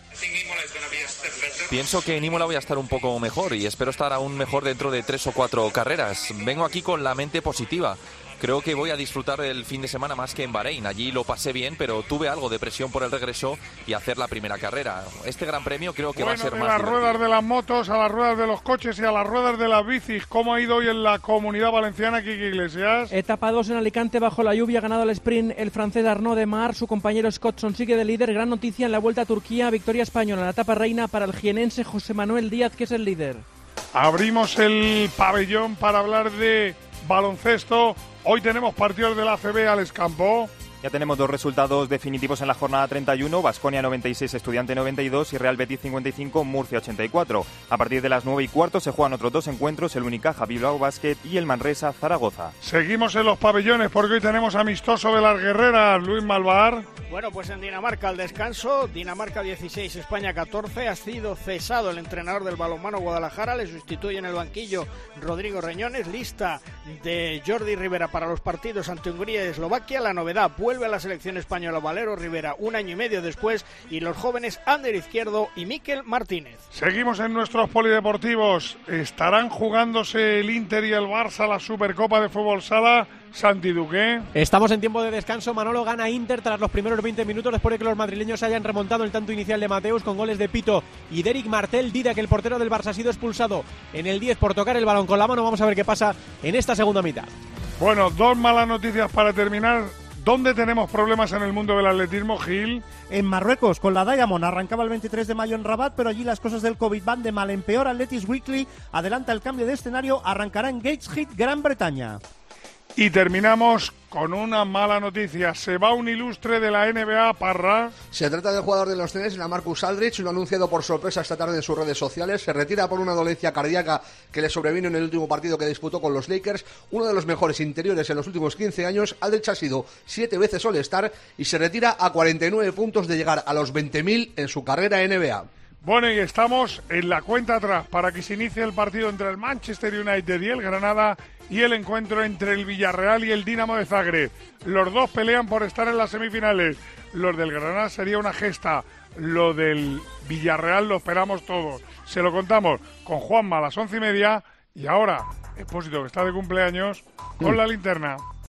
Pienso que en Imola voy a estar un poco mejor y espero estar aún mejor dentro de 3 o 4 carreras. Vengo aquí con la mente positiva. Creo que voy a disfrutar del fin de semana más que en Bahrein. Allí lo pasé bien, pero tuve algo de presión por el regreso y hacer la primera carrera. Este gran premio creo que va a ser más divertido. Las ruedas de las motos, a las ruedas de los coches y a las ruedas de las bicis. ¿Cómo ha ido hoy en la Comunidad Valenciana, Kiki Iglesias? Etapa 2 en Alicante bajo la lluvia. Ha ganado el sprint el francés Arnaud Demar. Su compañero Scottson sigue de líder. Gran noticia en la Vuelta a Turquía. Victoria española en la etapa reina para el jienense José Manuel Díaz, que es el líder. Abrimos el pabellón para hablar de baloncesto. Hoy tenemos partidos del ACB al Escampo. Ya tenemos 2 resultados definitivos en la jornada 31, Baskonia 96, Estudiante 92 y Real Betis 55, Murcia 84. A partir de las 9:15 se juegan otros 2 encuentros, el Unicaja Bilbao Basket y el Manresa Zaragoza. Seguimos en los pabellones porque hoy tenemos amistoso de las guerreras, Luis Malvar. Bueno, pues en Dinamarca al descanso, Dinamarca 16, España 14, ha sido cesado el entrenador del balonmano Guadalajara, le sustituye en el banquillo Rodrigo Reñones, lista de Jordi Rivera para los partidos ante Hungría y Eslovaquia. La novedad, vuelve a la selección española Valero Rivera 1 año y medio después, y los jóvenes Ander Izquierdo y Miquel Martínez. Seguimos en nuestros polideportivos. ¿Estarán jugándose el Inter y el Barça la Supercopa de Fútbol Sala? Santi Duque. Estamos en tiempo de descanso. Manolo, gana Inter tras los primeros 20 minutos después de que los madrileños hayan remontado el tanto inicial de Mateus con goles de Pito y de Eric Martel. Dida, que el portero del Barça ha sido expulsado en el 10 por tocar el balón con la mano. Vamos a ver qué pasa en esta segunda mitad. Bueno, 2 malas noticias para terminar. ¿Dónde tenemos problemas en el mundo del atletismo, Gil? En Marruecos, con la Diamond. Arrancaba el 23 de mayo en Rabat, pero allí las cosas del COVID van de mal en peor. Athletics Weekly adelanta el cambio de escenario. Arrancará en Gateshead, Gran Bretaña. Y terminamos con una mala noticia. Se va un ilustre de la NBA, Parra. Se trata del jugador de los Nets, Marcus Aldridge, lo ha anunciado por sorpresa esta tarde en sus redes sociales. Se retira por una dolencia cardíaca que le sobrevino en el último partido que disputó con los Lakers. Uno de los mejores interiores en los últimos 15 años. Aldridge ha sido 7 veces All-Star y se retira a 49 puntos de llegar a los 20.000 en su carrera NBA. Bueno, y estamos en la cuenta atrás para que se inicie el partido entre el Manchester United y el Granada y el encuentro entre el Villarreal y el Dinamo de Zagreb. Los dos pelean por estar en las semifinales. Los del Granada sería una gesta. Lo del Villarreal lo esperamos todos. Se lo contamos con Juanma a las 11:30 y ahora, Expósito, que está de cumpleaños, con la linterna.